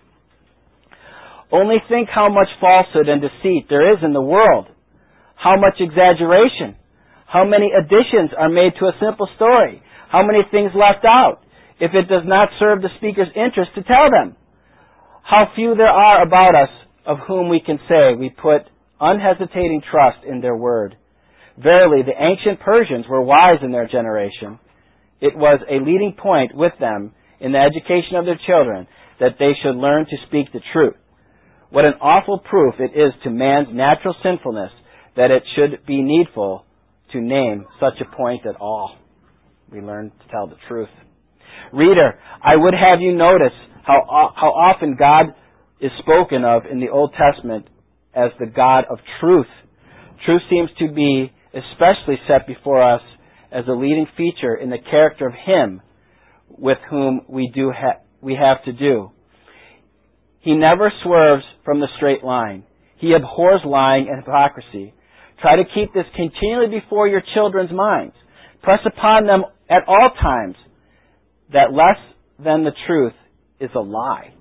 Only think how much falsehood and deceit there is in the world. How much exaggeration. How many additions are made to a simple story. How many things left out, if it does not serve the speaker's interest to tell them. How few there are about us of whom we can say we put unhesitating trust in their word. Verily, the ancient Persians were wise in their generation. It was a leading point with them in the education of their children that they should learn to speak the truth. What an awful proof it is to man's natural sinfulness that it should be needful to name such a point at all. We learn to tell the truth. Reader, I would have you notice how often God is spoken of in the Old Testament as the God of truth. Truth seems to be especially set before us as a leading feature in the character of Him with whom we have to do. He never swerves from the straight line. He abhors lying and hypocrisy. Try to keep this continually before your children's minds. Press upon them at all times that less than the truth is a lie.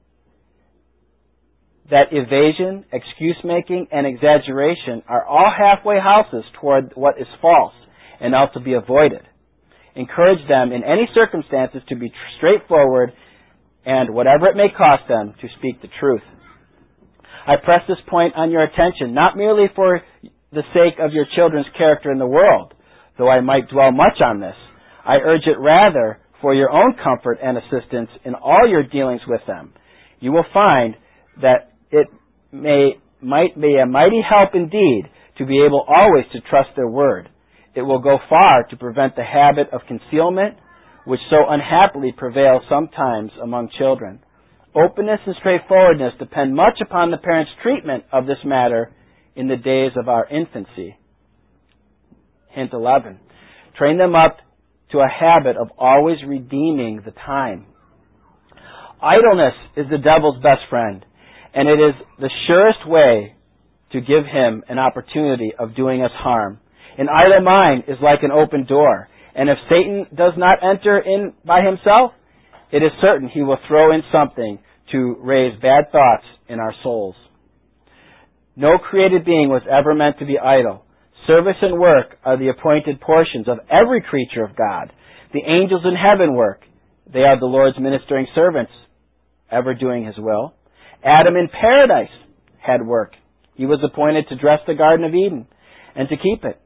That evasion, excuse-making, and exaggeration are all halfway houses toward what is false and ought to be avoided. Encourage them in any circumstances to be straightforward and, whatever it may cost them, to speak the truth. I press this point on your attention not merely for the sake of your children's character in the world, though I might dwell much on this. I urge it rather for your own comfort and assistance in all your dealings with them. You will find that it might be a mighty help indeed to be able always to trust their word. It will go far to prevent the habit of concealment, which so unhappily prevails sometimes among children. Openness and straightforwardness depend much upon the parents' treatment of this matter in the days of our infancy. Hint 11. Train them up to a habit of always redeeming the time. Idleness is the devil's best friend, and it is the surest way to give him an opportunity of doing us harm. An idle mind is like an open door, and if Satan does not enter in by himself, it is certain he will throw in something to raise bad thoughts in our souls. No created being was ever meant to be idle. Service and work are the appointed portions of every creature of God. The angels in heaven work. They are the Lord's ministering servants, ever doing His will. Adam in paradise had work. He was appointed to dress the Garden of Eden and to keep it.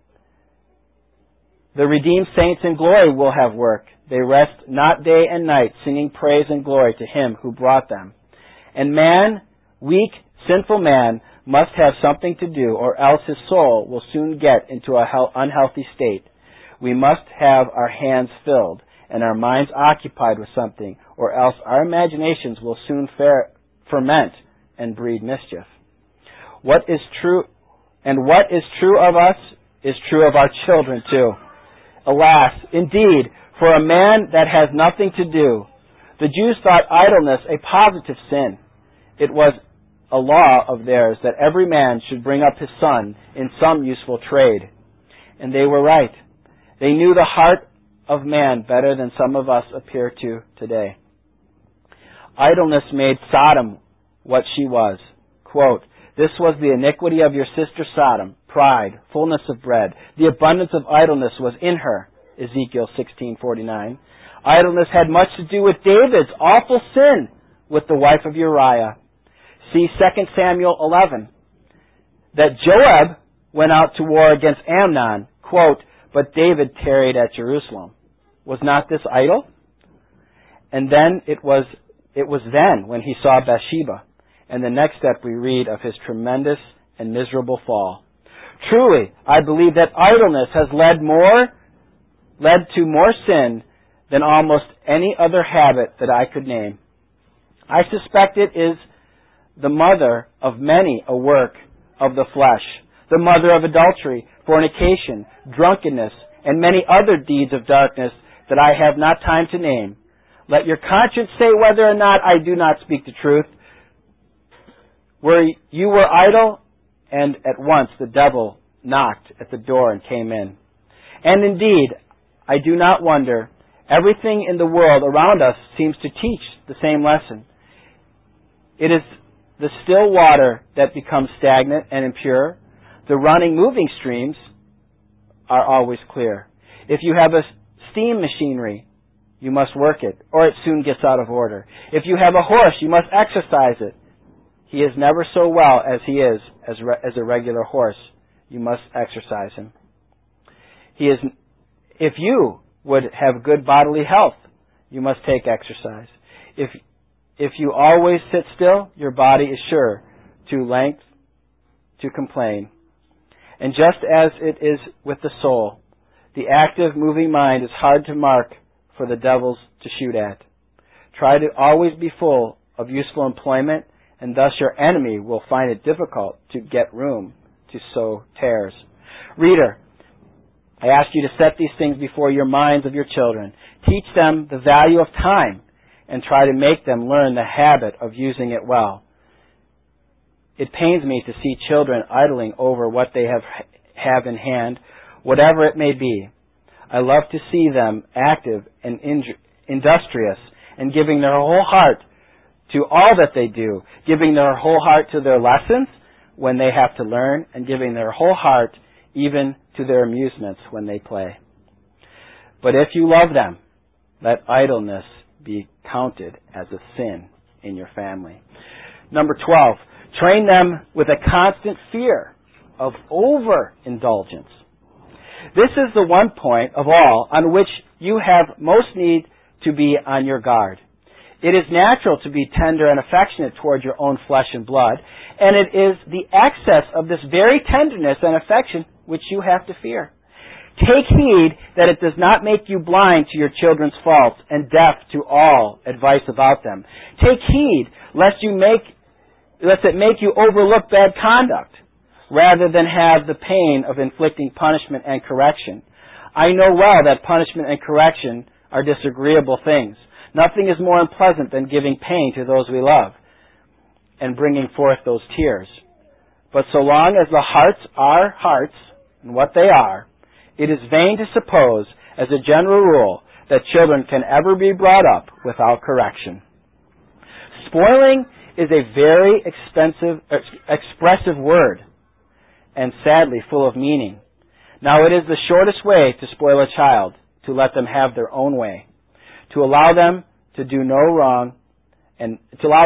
The redeemed saints in glory will have work. They rest not day and night, singing praise and glory to Him who brought them. And man, weak, sinful man, must have something to do, or else his soul will soon get into an unhealthy state. We must have our hands filled and our minds occupied with something, or else our imaginations will soon ferment and breed mischief. What is true of us is true of our children too. Alas, indeed, for a man that has nothing to do, the Jews thought idleness a positive sin. It was a law of theirs that every man should bring up his son in some useful trade. And they were right. They knew the heart of man better than some of us appear to today. Idleness made Sodom what she was. Quote, "This was the iniquity of your sister Sodom, pride, fullness of bread. The abundance of idleness was in her." Ezekiel 16:49. Idleness had much to do with David's awful sin with the wife of Uriah. See 2 Samuel 11. That Joab went out to war against Amnon, quote, but David tarried at Jerusalem. Was not this idle? And then it was then when he saw Bathsheba. And the next step we read of his tremendous and miserable fall. Truly, I believe that idleness has led to more sin than almost any other habit that I could name. I suspect it is the mother of many a work of the flesh, the mother of adultery, fornication, drunkenness, and many other deeds of darkness that I have not time to name. Let your conscience say whether or not I do not speak the truth. You were idle, and at once the devil knocked at the door and came in. And indeed, I do not wonder. Everything in the world around us seems to teach the same lesson. It is the still water that becomes stagnant and impure. The running, moving streams are always clear. If you have a steam machinery, you must work it, or it soon gets out of order. If you have a horse, you must exercise it. He is never so well as he is as a regular horse. You must exercise him. If you would have good bodily health, you must take exercise. If you always sit still, your body is sure to complain. And just as it is with the soul, the active, moving mind is hard to mark for the devils to shoot at. Try to always be full of useful employment, and thus your enemy will find it difficult to get room to sow tares. Reader, I ask you to set these things before your minds of your children. Teach them the value of time and try to make them learn the habit of using it well. It pains me to see children idling over what they have in hand, whatever it may be. I love to see them active and industrious and giving their whole heart to all that they do, giving their whole heart to their lessons when they have to learn, and giving their whole heart even to their amusements when they play. But if you love them, let idleness be counted as a sin in your family. Number 12, train them with a constant fear of overindulgence. This is the one point of all on which you have most need to be on your guard. It is natural to be tender and affectionate toward your own flesh and blood, and it is the excess of this very tenderness and affection which you have to fear. Take heed that it does not make you blind to your children's faults and deaf to all advice about them. Take heed lest it make you overlook bad conduct, rather than have the pain of inflicting punishment and correction. I know well that punishment and correction are disagreeable things. Nothing is more unpleasant than giving pain to those we love and bringing forth those tears. But so long as the hearts are hearts, and what they are, it is vain to suppose, as a general rule, that children can ever be brought up without correction. Spoiling is a very expressive word, and sadly full of meaning. Now it is the shortest way to spoil a child, to let them have their own way, to allow them to do wrong and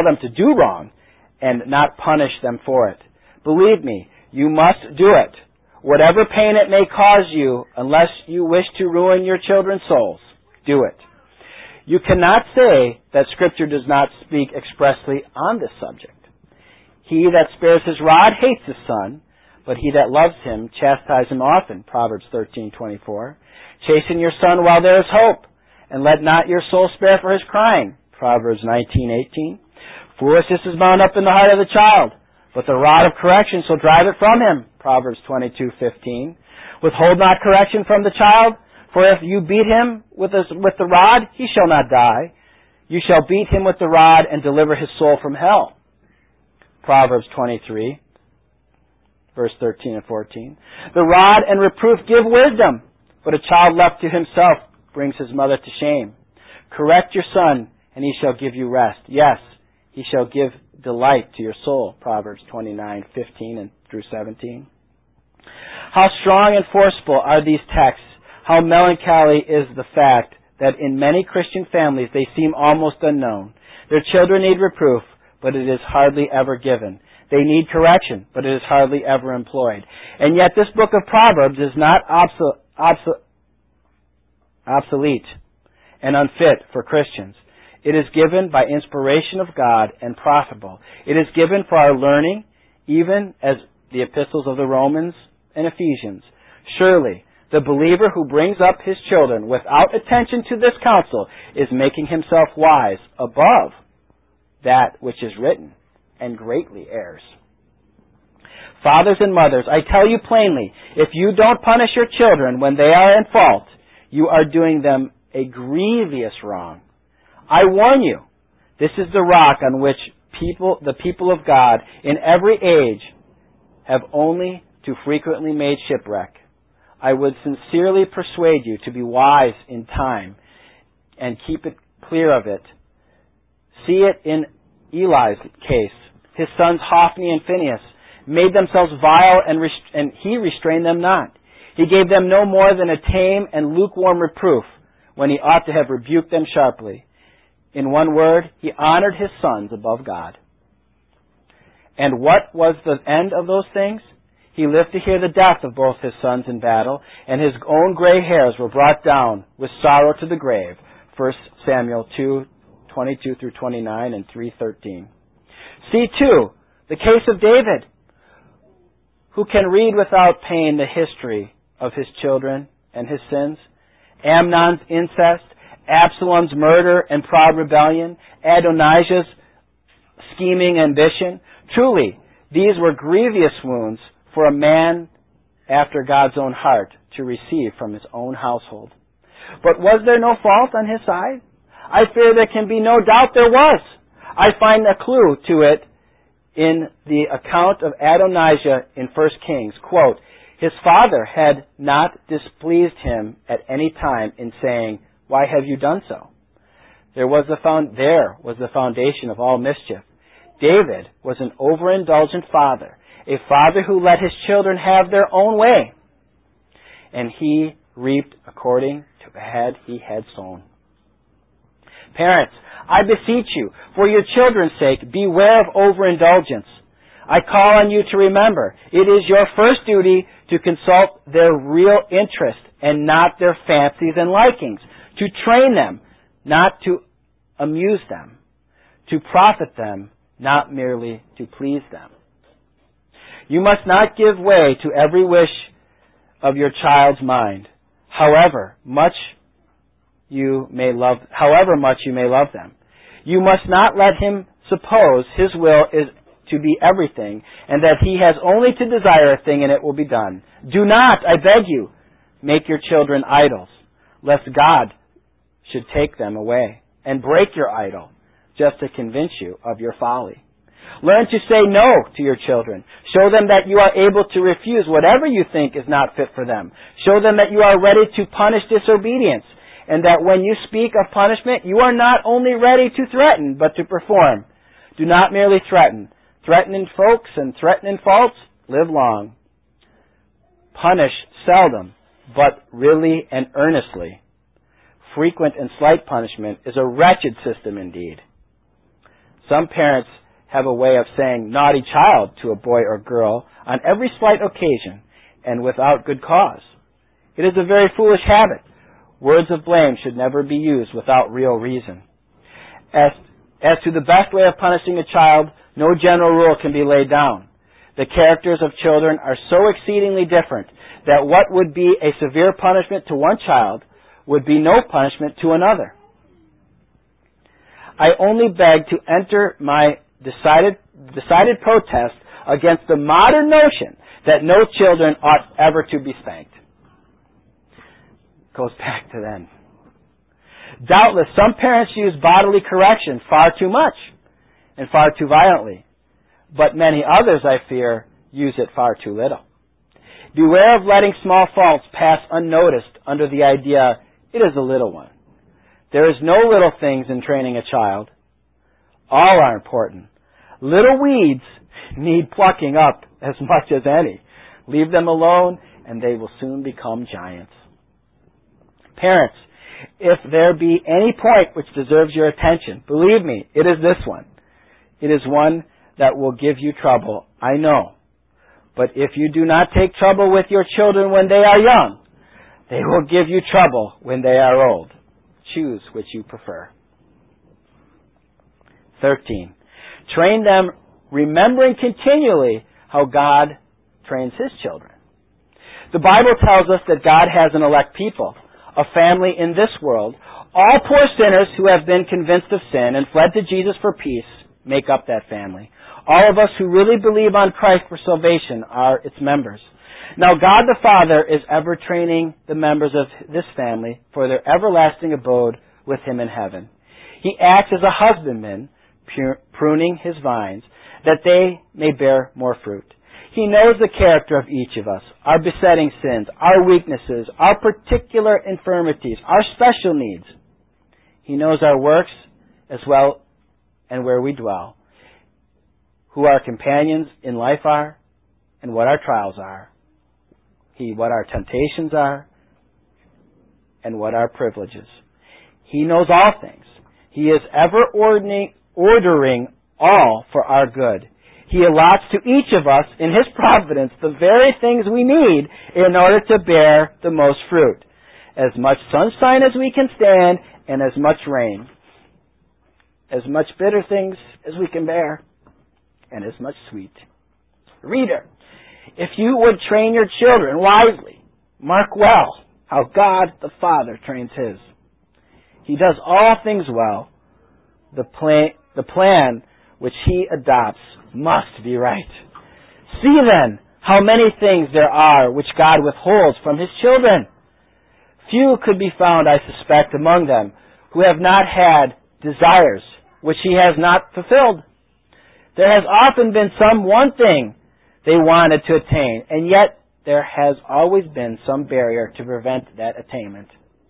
not punish them for it. Believe me, you must do it, whatever pain it may cause you, unless you wish to ruin your children's souls. Do it. You cannot say that Scripture does not speak expressly on this subject. He that spares his rod hates his son, but he that loves him chastise him often. Proverbs 13:24. Chasten your son while there is hope, and let not your soul spare for his crying. Proverbs 19:18. Foolishness is bound up in the heart of the child, but the rod of correction shall drive it from him. Proverbs 22:15. Withhold not correction from the child, for if you beat him with the rod, he shall not die. You shall beat him with the rod and deliver his soul from hell. Proverbs 23, verse 13 and 14. The rod and reproof give wisdom, but a child left to himself brings his mother to shame. Correct your son, and he shall give you rest. Yes, he shall give delight to your soul. Proverbs 29:15 and through 17. How strong and forceful are these texts. How melancholy is the fact that in many Christian families they seem almost unknown. Their children need reproof, but it is hardly ever given. They need correction, but it is hardly ever employed. And yet this book of Proverbs is not obsolete and unfit for Christians. It is given by inspiration of God and profitable. It is given for our learning, even as the epistles of the Romans and Ephesians. Surely, the believer who brings up his children without attention to this counsel is making himself wise above that which is written, and greatly errs. Fathers and mothers, I tell you plainly, if you don't punish your children when they are in fault, you are doing them a grievous wrong. I warn you, this is the rock on which the people of God in every age have only too frequently made shipwreck. I would sincerely persuade you to be wise in time and keep it clear of it. See it in Eli's case. His sons Hophni and Phinehas made themselves vile, and he restrained them not. He gave them no more than a tame and lukewarm reproof, when he ought to have rebuked them sharply. In one word, he honored his sons above God. And what was the end of those things? He lived to hear the death of both his sons in battle, and his own gray hairs were brought down with sorrow to the grave. 1 Samuel 2:22 through 29 and 3:13. See, too, the case of David, who can read without pain the history of his children and his sins, Amnon's incest, Absalom's murder and proud rebellion, Adonijah's scheming ambition. Truly, these were grievous wounds for a man after God's own heart to receive from his own household. But was there no fault on his side? I fear there can be no doubt there was. I find a clue to it in the account of Adonijah in 1 Kings. Quote, his father had not displeased him at any time in saying, why have you done so? There was the foundation of all mischief. David was an overindulgent father, a father who let his children have their own way, and he reaped according to the head he had sown. Parents, I beseech you, for your children's sake, beware of overindulgence. I call on you to remember, it is your first duty to consult their real interest and not their fancies and likings, to train them, not to amuse them, to profit them, not merely to please them. You must not give way to every wish of your child's mind, however much you may love them. You must not let him suppose his will is to be everything, and that he has only to desire a thing and it will be done. Do not, I beg you, make your children idols, lest God should take them away and break your idol, just to convince you of your folly. Learn to say no to your children. Show them that you are able to refuse whatever you think is not fit for them. Show them that you are ready to punish disobedience, and that when you speak of punishment, you are not only ready to threaten, but to perform. Do not merely threaten. Threatening folks and threatening faults, live long. Punish seldom, but really and earnestly. Frequent and slight punishment is a wretched system indeed. Some parents have a way of saying naughty child to a boy or girl on every slight occasion and without good cause. It is a very foolish habit. Words of blame should never be used without real reason. As to the best way of punishing a child, no general rule can be laid down. The characters of children are so exceedingly different that what would be a severe punishment to one child would be no punishment to another. I only beg to enter my decided protest against the modern notion that no children ought ever to be spanked. Goes back to then. Doubtless, some parents use bodily correction far too much and far too violently, but many others, I fear, use it far too little. Beware of letting small faults pass unnoticed under the idea, it is a little one. There is no little things in training a child. All are important. Little weeds need plucking up as much as any. Leave them alone, and they will soon become giants. Parents, if there be any point which deserves your attention, believe me, it is this one. It is one that will give you trouble, I know. But if you do not take trouble with your children when they are young, They will give you trouble when they are old. Choose which you prefer. 13. Train them, remembering continually how God trains His children. The Bible tells us that God has an elect people, a family in this world. All poor sinners who have been convinced of sin and fled to Jesus for peace make up that family. All of us who really believe on Christ for salvation are its members. Now God the Father is ever training the members of this family for their everlasting abode with Him in heaven. He acts as a husbandman, pruning His vines, that they may bear more fruit. He knows the character of each of us, our besetting sins, our weaknesses, our particular infirmities, our special needs. He knows our works as well and where we dwell, who our companions in life are, and what our trials are. What our temptations are, and what our privileges. He knows all things. He is ever ordering all for our good. He allots to each of us in His providence the very things we need in order to bear the most fruit. As much sunshine as we can stand, and as much rain. As much bitter things as we can bear, and as much sweet. Reader, if you would train your children wisely, mark well how God the Father trains His. He does all things well. The plan which He adopts must be right. See then how many things there are which God withholds from His children. Few could be found, I suspect, among them who have not had desires which He has not fulfilled. There has often been some one thing they wanted to attain, and yet there has always been some barrier to prevent that attainment.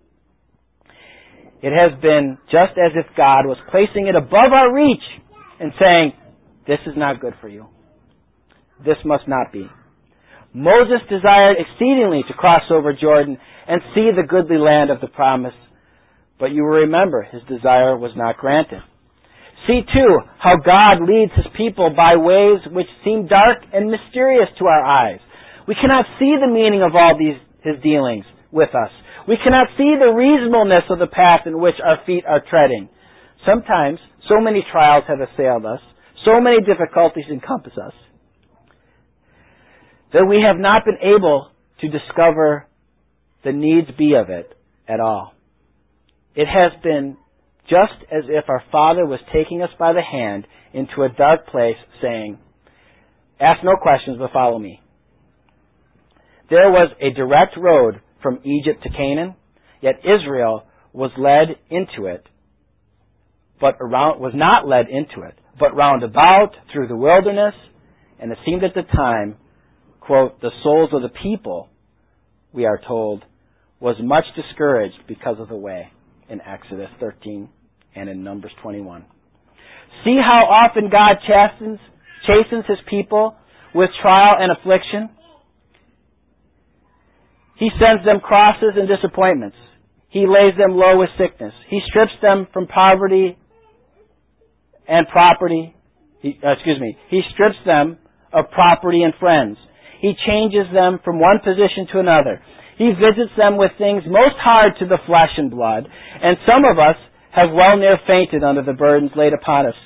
It has been just as if God was placing it above our reach and saying, this is not good for you. This must not be. Moses desired exceedingly to cross over Jordan and see the goodly land of the promise, but you will remember his desire was not granted. See, too, how God leads His people by ways which seem dark and mysterious to our eyes. We cannot see the meaning of all His dealings with us. We cannot see the reasonableness of the path in which our feet are treading. Sometimes, so many trials have assailed us, so many difficulties encompass us, that we have not been able to discover the needs be of it at all. It has been just as if our Father was taking us by the hand into a dark place, saying, ask no questions, but follow me. There was a direct road from Egypt to Canaan, yet Israel was led into it, was not led into it, but round about through the wilderness, and it seemed at the time, quote, the souls of the people, we are told, was much discouraged because of the way, in Exodus 13 and in Numbers 21. See how often God chastens His people with trial and affliction. He sends them crosses and disappointments. He lays them low with sickness. He strips them from poverty and property. He strips them of property and friends. He changes them from one position to another. He visits them with things most hard to the flesh and blood, and some of us have well near fainted under the burdens laid upon us.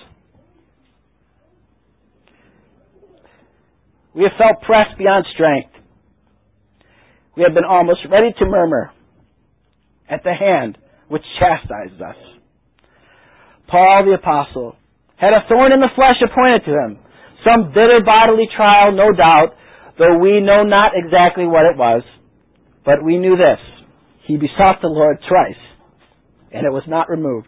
We have felt pressed beyond strength. We have been almost ready to murmur at the hand which chastises us. Paul the Apostle had a thorn in the flesh appointed to him, some bitter bodily trial, no doubt, though we know not exactly what it was. But we knew this: he besought the Lord thrice, and it was not removed.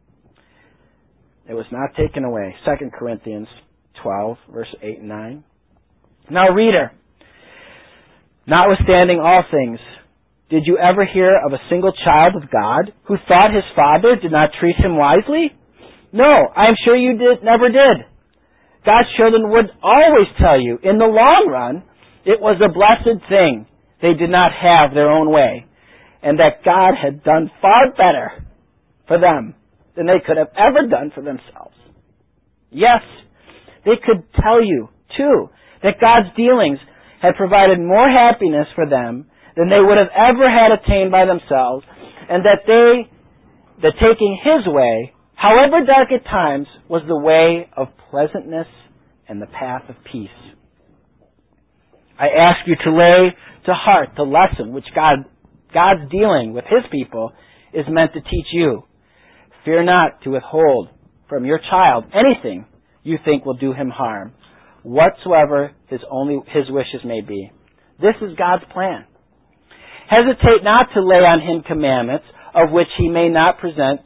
It was not taken away. 2 Corinthians 12, verse 8 and 9. Now, reader, notwithstanding all things, did you ever hear of a single child of God who thought his father did not treat him wisely? No, I am sure you never did. God's children would always tell you, in the long run, it was a blessed thing they did not have their own way, and that God had done far better for them than they could have ever done for themselves. Yes, they could tell you, too, that God's dealings had provided more happiness for them than they would have ever had attained by themselves, and that taking His way, however dark at times, was the way of pleasantness and the path of peace. I ask you to lay to heart the lesson which God's dealing with His people is meant to teach you. Fear not to withhold from your child anything you think will do him harm, whatsoever his wishes may be. This is God's plan. Hesitate not to lay on him commandments of which he may not present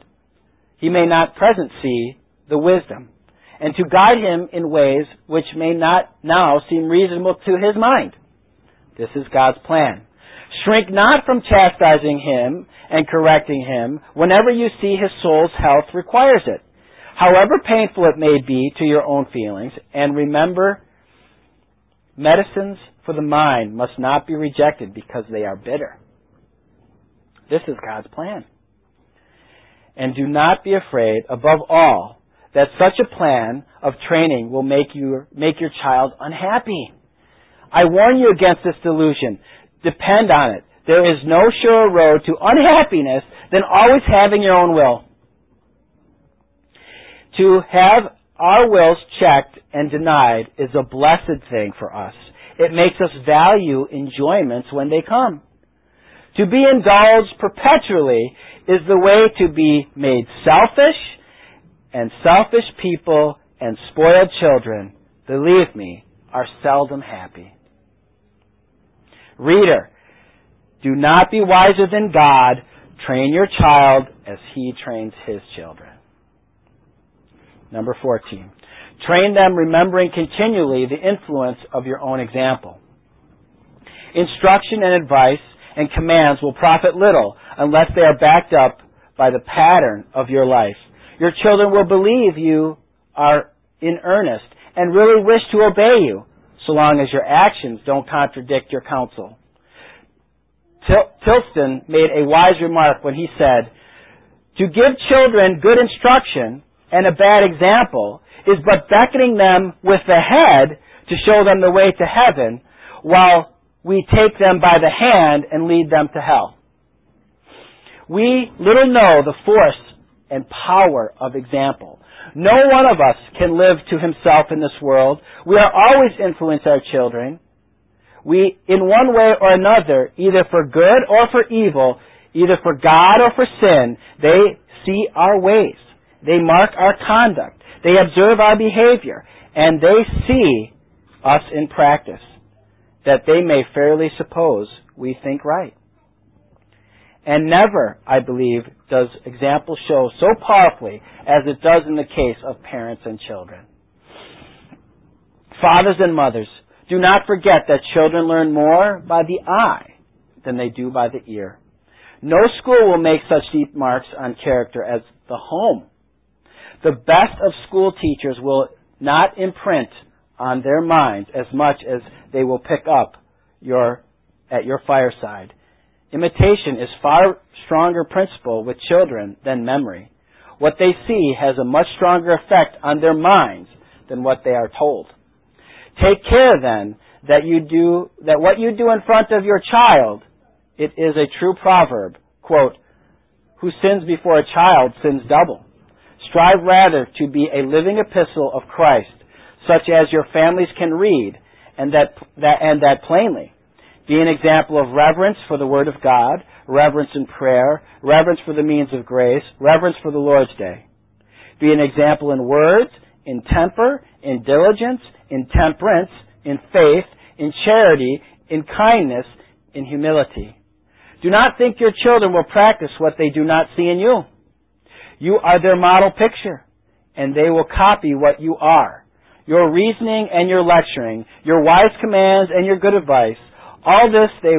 see the wisdom, and to guide him in ways which may not now seem reasonable to his mind. This is God's plan. Shrink not from chastising him and correcting him whenever you see his soul's health requires it, however painful it may be to your own feelings. And remember, medicines for the mind must not be rejected because they are bitter. This is God's plan. And do not be afraid, above all, that such a plan of training will make your child unhappy. I warn you against this delusion. Depend on it. There is no surer road to unhappiness than always having your own will. To have our wills checked and denied is a blessed thing for us. It makes us value enjoyments when they come. To be indulged perpetually is the way to be made selfish, and selfish people and spoiled children, believe me, are seldom happy. Reader, do not be wiser than God. Train your child as He trains His children. Number 14. Train them remembering continually the influence of your own example. Instruction and advice and commands will profit little unless they are backed up by the pattern of your life. Your children will believe you are in earnest and really wish to obey you, so long as your actions don't contradict your counsel. Tilston made a wise remark when he said, "To give children good instruction and a bad example is but beckoning them with the head to show them the way to heaven, while we take them by the hand and lead them to hell." We little know the force and power of example. No one of us can live to himself in this world. We are always influence our children. We, in one way or another, either for good or for evil, either for God or for sin, they see our ways. They mark our conduct. They observe our behavior. And they see us in practice, that they may fairly suppose we think right. And never, I believe, does example show so powerfully as it does in the case of parents and children. Fathers and mothers, do not forget that children learn more by the eye than they do by the ear. No school will make such deep marks on character as the home. The best of school teachers will not imprint on their minds as much as they will pick up at your fireside. Imitation is far stronger principle with children than memory. What they see has a much stronger effect on their minds than what they are told. Take care then that what you do in front of your child, it is a true proverb, quote, "Who sins before a child sins double." Strive rather to be a living epistle of Christ, such as your families can read, and that plainly. Be an example of reverence for the Word of God, reverence in prayer, reverence for the means of grace, reverence for the Lord's Day. Be an example in words, in temper, in diligence, in temperance, in faith, in charity, in kindness, in humility. Do not think your children will practice what they do not see in you. You are their model picture, and they will copy what you are. Your reasoning and your lecturing, your wise commands and your good advice, all this they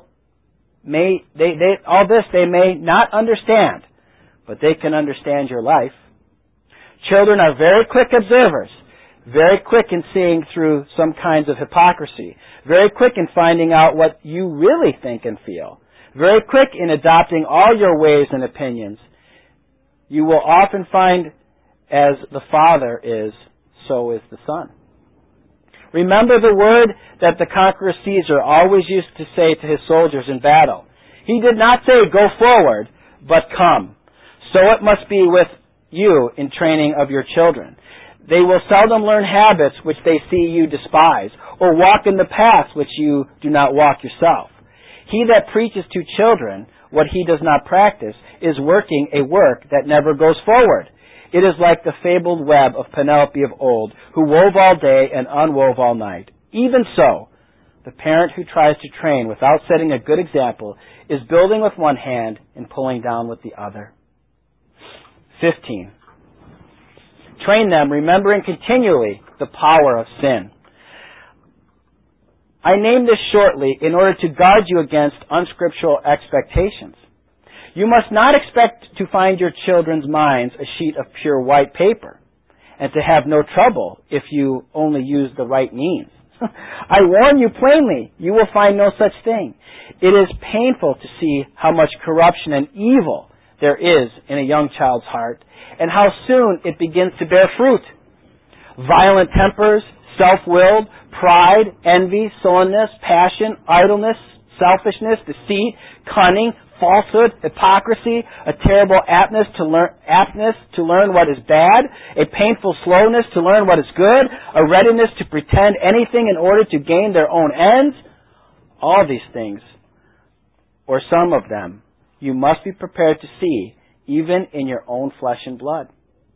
may not understand, but they can understand your life. Children are very quick observers, very quick in seeing through some kinds of hypocrisy, very quick in finding out what you really think and feel, very quick in adopting all your ways and opinions. You will often find as the Father is, so is the Son. Remember the word that the conqueror Caesar always used to say to his soldiers in battle. He did not say, go forward, but come. So it must be with you in training of your children. They will seldom learn habits which they see you despise, or walk in the paths which you do not walk yourself. He that preaches to children what he does not practice is working a work that never goes forward. It is like the fabled web of Penelope of old, who wove all day and unwove all night. Even so, the parent who tries to train without setting a good example is building with one hand and pulling down with the other. 15. Train them, remembering continually the power of sin. I name this shortly in order to guard you against unscriptural expectations. You must not expect to find your children's minds a sheet of pure white paper, and to have no trouble if you only use the right means. I warn you plainly, you will find no such thing. It is painful to see how much corruption and evil there is in a young child's heart, and how soon it begins to bear fruit. Violent tempers, self-willed, pride, envy, sullenness, passion, idleness, selfishness, deceit, cunning, falsehood, hypocrisy, a terrible aptness to learn what is bad, a painful slowness to learn what is good, a readiness to pretend anything in order to gain their own ends. All these things, or some of them, you must be prepared to see, even in your own flesh and blood.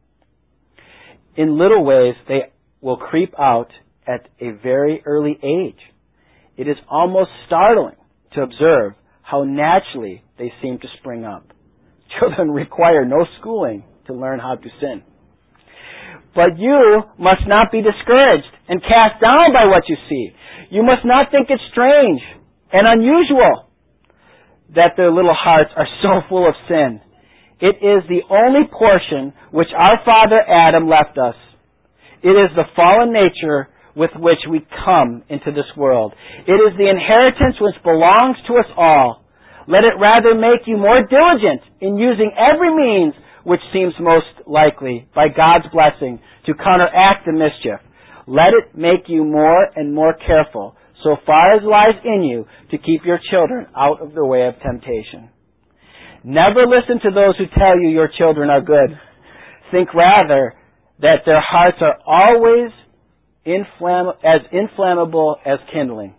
In little ways, they will creep out at a very early age. It is almost startling to observe how naturally they seem to spring up. Children require no schooling to learn how to sin. But you must not be discouraged and cast down by what you see. You must not think it strange and unusual that their little hearts are so full of sin. It is the only portion which our father Adam left us. It is the fallen nature with which we come into this world. It is the inheritance which belongs to us all. Let it rather make you more diligent in using every means which seems most likely, by God's blessing, to counteract the mischief. Let it make you more and more careful, so far as lies in you, to keep your children out of the way of temptation. Never listen to those who tell you your children are good. Think rather that their hearts are always as inflammable as kindling,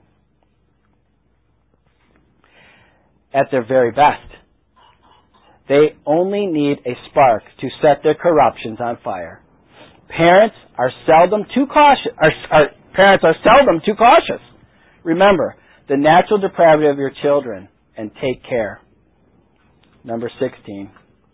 at their very best. They only need a spark to set their corruptions on fire. Parents are seldom too cautious. Remember the natural depravity of your children and take care. Number 16.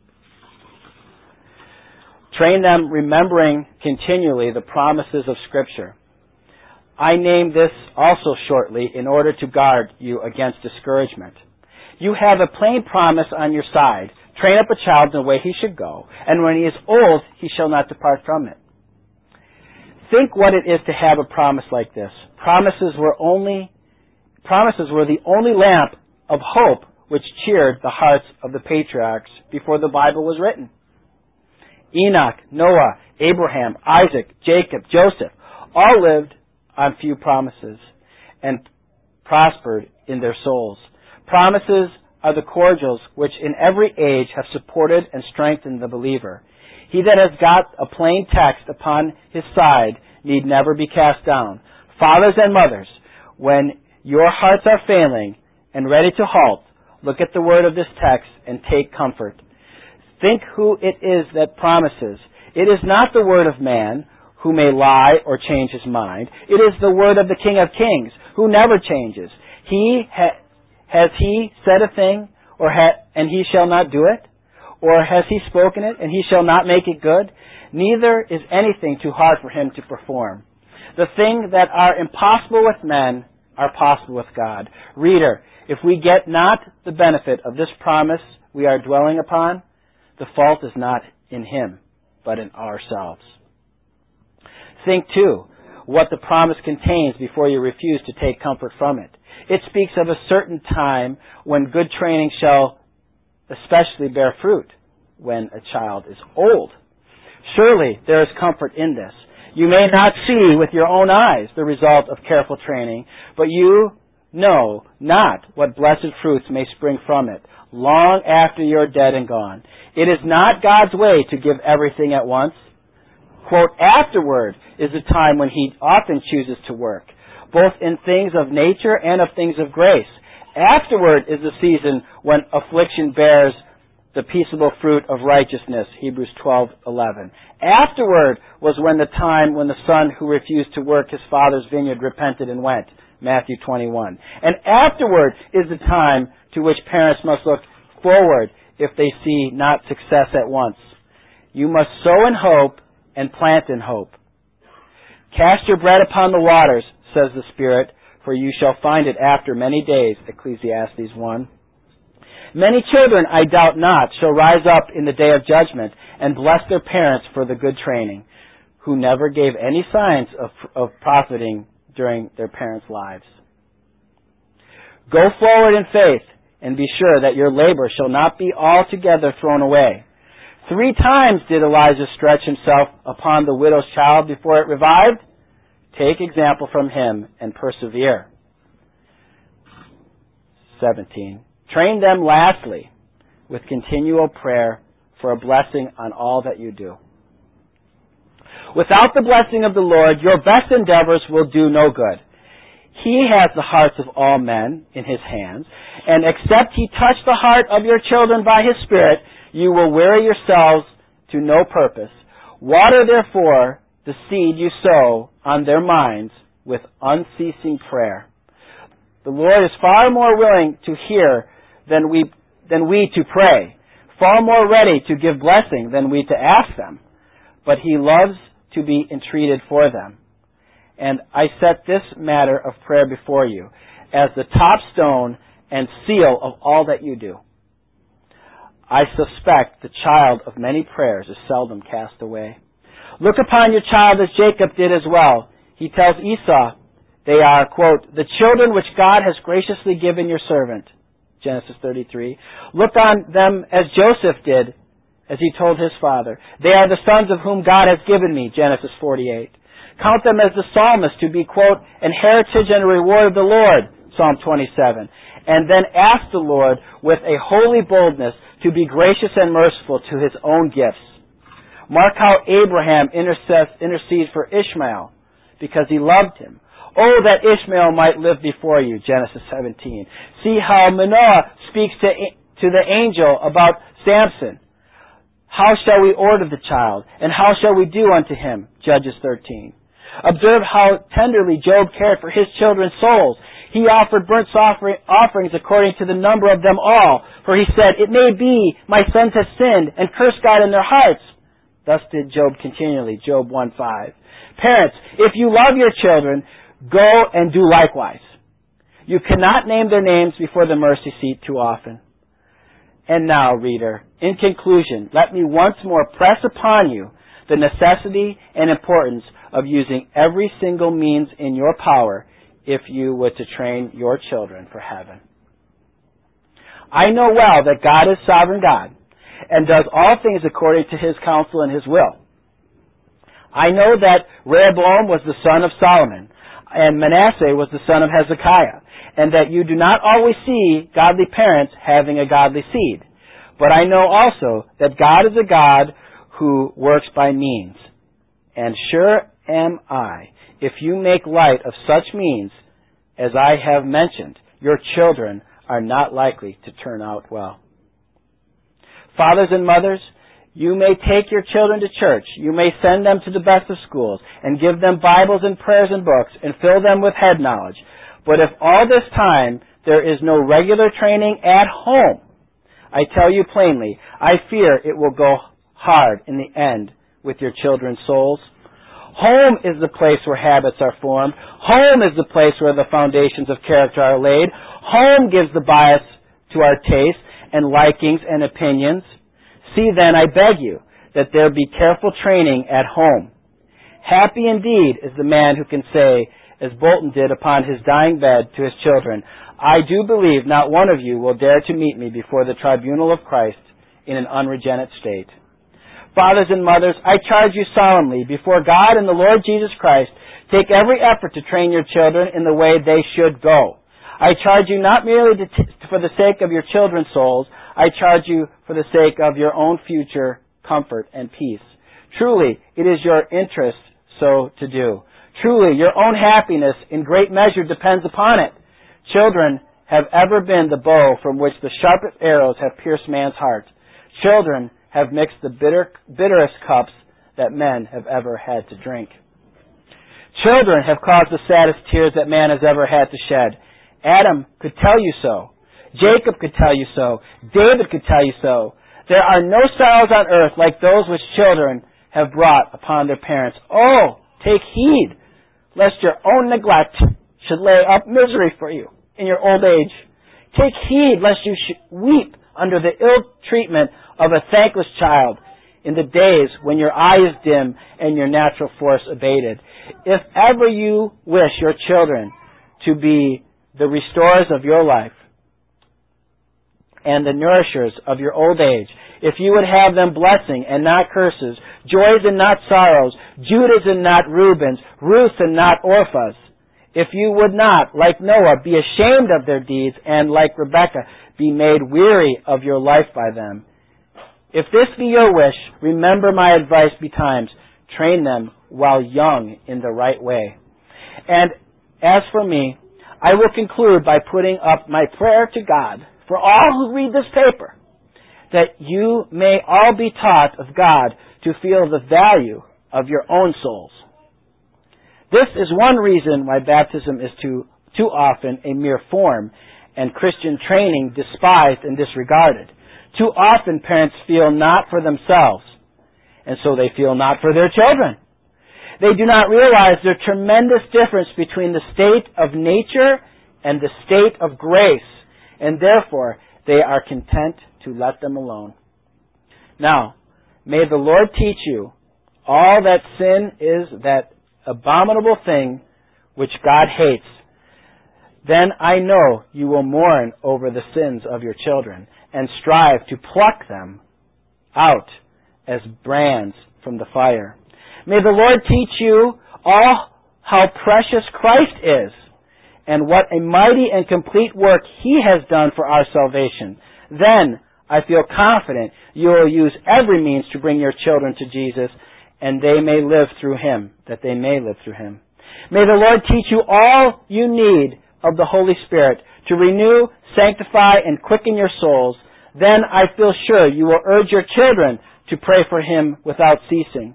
Train them remembering continually the promises of Scripture. I name this also shortly in order to guard you against discouragement. You have a plain promise on your side. Train up a child in the way he should go, and when he is old, he shall not depart from it. Think what it is to have a promise like this. Promises were the only lamp of hope which cheered the hearts of the patriarchs before the Bible was written. Enoch, Noah, Abraham, Isaac, Jacob, Joseph, all lived on few promises and prospered in their souls. Promises are the cordials which in every age have supported and strengthened the believer. He that has got a plain text upon his side need never be cast down. Fathers and mothers, when your hearts are failing and ready to halt, look at the word of this text and take comfort. Think who it is that promises. It is not the word of man, who may lie or change his mind. It is the word of the King of Kings, who never changes. Has he said a thing, and he shall not do it? Or has he spoken it, and he shall not make it good? Neither is anything too hard for him to perform. The things that are impossible with men are possible with God. Reader, if we get not the benefit of this promise we are dwelling upon, the fault is not in him, but in ourselves. Think, too, what the promise contains before you refuse to take comfort from it. It speaks of a certain time when good training shall especially bear fruit, when a child is old. Surely there is comfort in this. You may not see with your own eyes the result of careful training, but you know not what blessed fruits may spring from it, long after you're dead and gone. It is not God's way to give everything at once. Quote, afterward is the time when He often chooses to work, both in things of nature and of things of grace. Afterward is the season when affliction bears the peaceable fruit of righteousness, Hebrews 12:11. Afterward was when the time when the son who refused to work his father's vineyard repented and went, Matthew 21. And afterward is the time to which parents must look forward if they see not success at once. You must sow in hope and plant in hope. Cast your bread upon the waters, says the Spirit, for you shall find it after many days, Ecclesiastes 1. Many children, I doubt not, shall rise up in the day of judgment and bless their parents for the good training, who never gave any signs of profiting during their parents' lives. Go forward in faith, and be sure that your labor shall not be altogether thrown away. 3 times did Elijah stretch himself upon the widow's child before it revived. Take example from him and persevere. 17. Train them lastly with continual prayer for a blessing on all that you do. Without the blessing of the Lord, your best endeavors will do no good. He has the hearts of all men in His hands, and except He touch the heart of your children by His Spirit, you will weary yourselves to no purpose. Water, therefore, the seed you sow on their minds with unceasing prayer. The Lord is far more willing to hear than we to pray, far more ready to give blessing than we to ask them, but He loves to be entreated for them. And I set this matter of prayer before you as the top stone and seal of all that you do. I suspect the child of many prayers is seldom cast away. Look upon your child as Jacob did as well. He tells Esau, they are, quote, the children which God has graciously given your servant, Genesis 33. Look on them as Joseph did, as he told his father. They are the sons of whom God has given me, Genesis 48. Count them as the psalmist to be, quote, an heritage and a reward of the Lord, Psalm 27. And then ask the Lord with a holy boldness to be gracious and merciful to His own gifts. Mark how Abraham intercedes for Ishmael because he loved him. Oh, that Ishmael might live before you, Genesis 17. See how Manoah speaks to the angel about Samson. How shall we order the child, and how shall we do unto him, Judges 13. Observe how tenderly Job cared for his children's souls. He offered burnt offerings according to the number of them all. For he said, it may be my sons have sinned and cursed God in their hearts. Thus did Job continually, Job 1:5. Parents, if you love your children, go and do likewise. You cannot name their names before the mercy seat too often. And now, reader, in conclusion, let me once more press upon you the necessity and importance of using every single means in your power if you were to train your children for heaven. I know well that God is sovereign God and does all things according to His counsel and His will. I know that Rehoboam was the son of Solomon and Manasseh was the son of Hezekiah, and that you do not always see godly parents having a godly seed. But I know also that God is a God who works by means. And sure am I, if you make light of such means as I have mentioned, your children are not likely to turn out well. Fathers and mothers, you may take your children to church. You may send them to the best of schools and give them Bibles and prayers and books and fill them with head knowledge. But if all this time there is no regular training at home, I tell you plainly, I fear it will go hard in the end with your children's souls. Home is the place where habits are formed. Home is the place where the foundations of character are laid. Home gives the bias to our tastes and likings and opinions. See then, I beg you, that there be careful training at home. Happy indeed is the man who can say, as Bolton did upon his dying bed to his children, I do believe not one of you will dare to meet me before the tribunal of Christ in an unregenerate state. Fathers and mothers, I charge you solemnly before God and the Lord Jesus Christ, take every effort to train your children in the way they should go. I charge you not merely for the sake of your children's souls, I charge you for the sake of your own future comfort and peace. Truly, it is your interest so to do. Truly, your own happiness in great measure depends upon it. Children have ever been the bow from which the sharpest arrows have pierced man's heart. Children have mixed the bitterest cups that men have ever had to drink. Children have caused the saddest tears that man has ever had to shed. Adam could tell you so. Jacob could tell you so. David could tell you so. There are no sorrows on earth like those which children have brought upon their parents. Oh, take heed, lest your own neglect should lay up misery for you in your old age. Take heed, lest you should weep under the ill treatment of a thankless child in the days when your eye is dim and your natural force abated. If ever you wish your children to be the restorers of your life and the nourishers of your old age, if you would have them blessing and not curses, joys and not sorrows, Judahs and not Reubens, Ruths and not Orphahs, if you would not, like Noah, be ashamed of their deeds, and like Rebekah, be made weary of your life by them. If this be your wish, remember my advice betimes. Train them while young in the right way. And as for me, I will conclude by putting up my prayer to God for all who read this paper, that you may all be taught of God to feel the value of your own souls. This is one reason why baptism is too often a mere form and Christian training despised and disregarded. Too often parents feel not for themselves, and so they feel not for their children. They do not realize the tremendous difference between the state of nature and the state of grace, and therefore they are content to let them alone. Now, may the Lord teach you all that sin is that abominable thing which God hates. Then I know you will mourn over the sins of your children and strive to pluck them out as brands from the fire. May the Lord teach you all how precious Christ is and what a mighty and complete work He has done for our salvation. Then I feel confident you will use every means to bring your children to Jesus, and they may live through Him, that they may live through Him. May the Lord teach you all you need of the Holy Spirit to renew, sanctify, and quicken your souls. Then I feel sure you will urge your children to pray for Him without ceasing,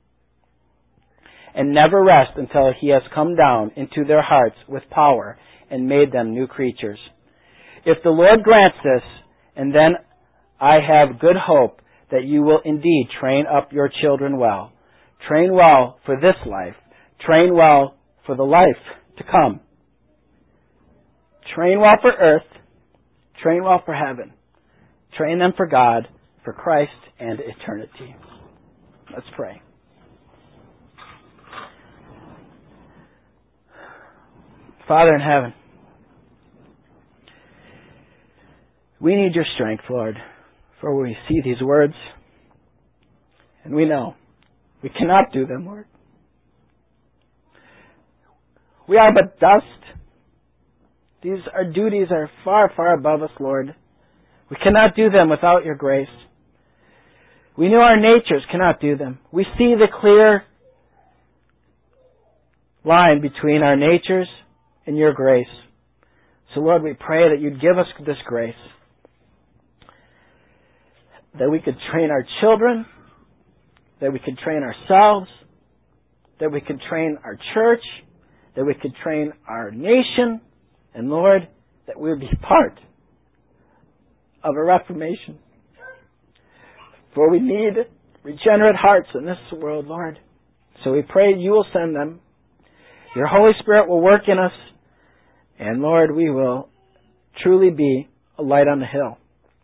and never rest until He has come down into their hearts with power and made them new creatures. If the Lord grants this, and then I have good hope that you will indeed train up your children well. Train well for this life. Train well for the life to come. Train well for earth. Train well for heaven. Train them for God, for Christ, and eternity. Let's pray. Father in heaven, we need your strength, Lord, for we see these words, and we know we cannot do them, Lord. We are but dust. Our duties are far, far above us, Lord. We cannot do them without your grace. We know our natures cannot do them. We see the clear line between our natures and your grace. So, Lord, we pray that you'd give us this grace, that we could train our children, that we could train ourselves, that we could train our church, that we could train our nation, and Lord, that we would be part of a reformation. For we need regenerate hearts in this world, Lord. So we pray you will send them. Your Holy Spirit will work in us, and Lord, we will truly be a light on the hill.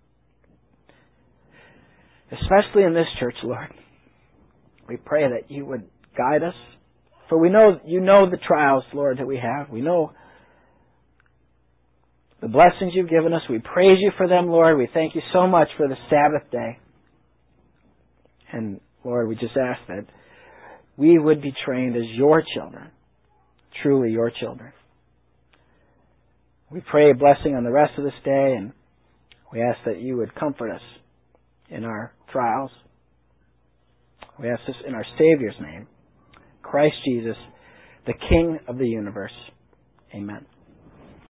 Especially in this church, Lord. We pray that you would guide us. For we know you know the trials, Lord, that we have. We know the blessings you've given us. We praise you for them, Lord. We thank you so much for the Sabbath day.
And Lord, we just ask that we would be trained as your children, truly your children. We pray a blessing on the rest of this day, and we ask that you would comfort us in our trials. We ask this in our Savior's name, Christ Jesus, the King of the universe.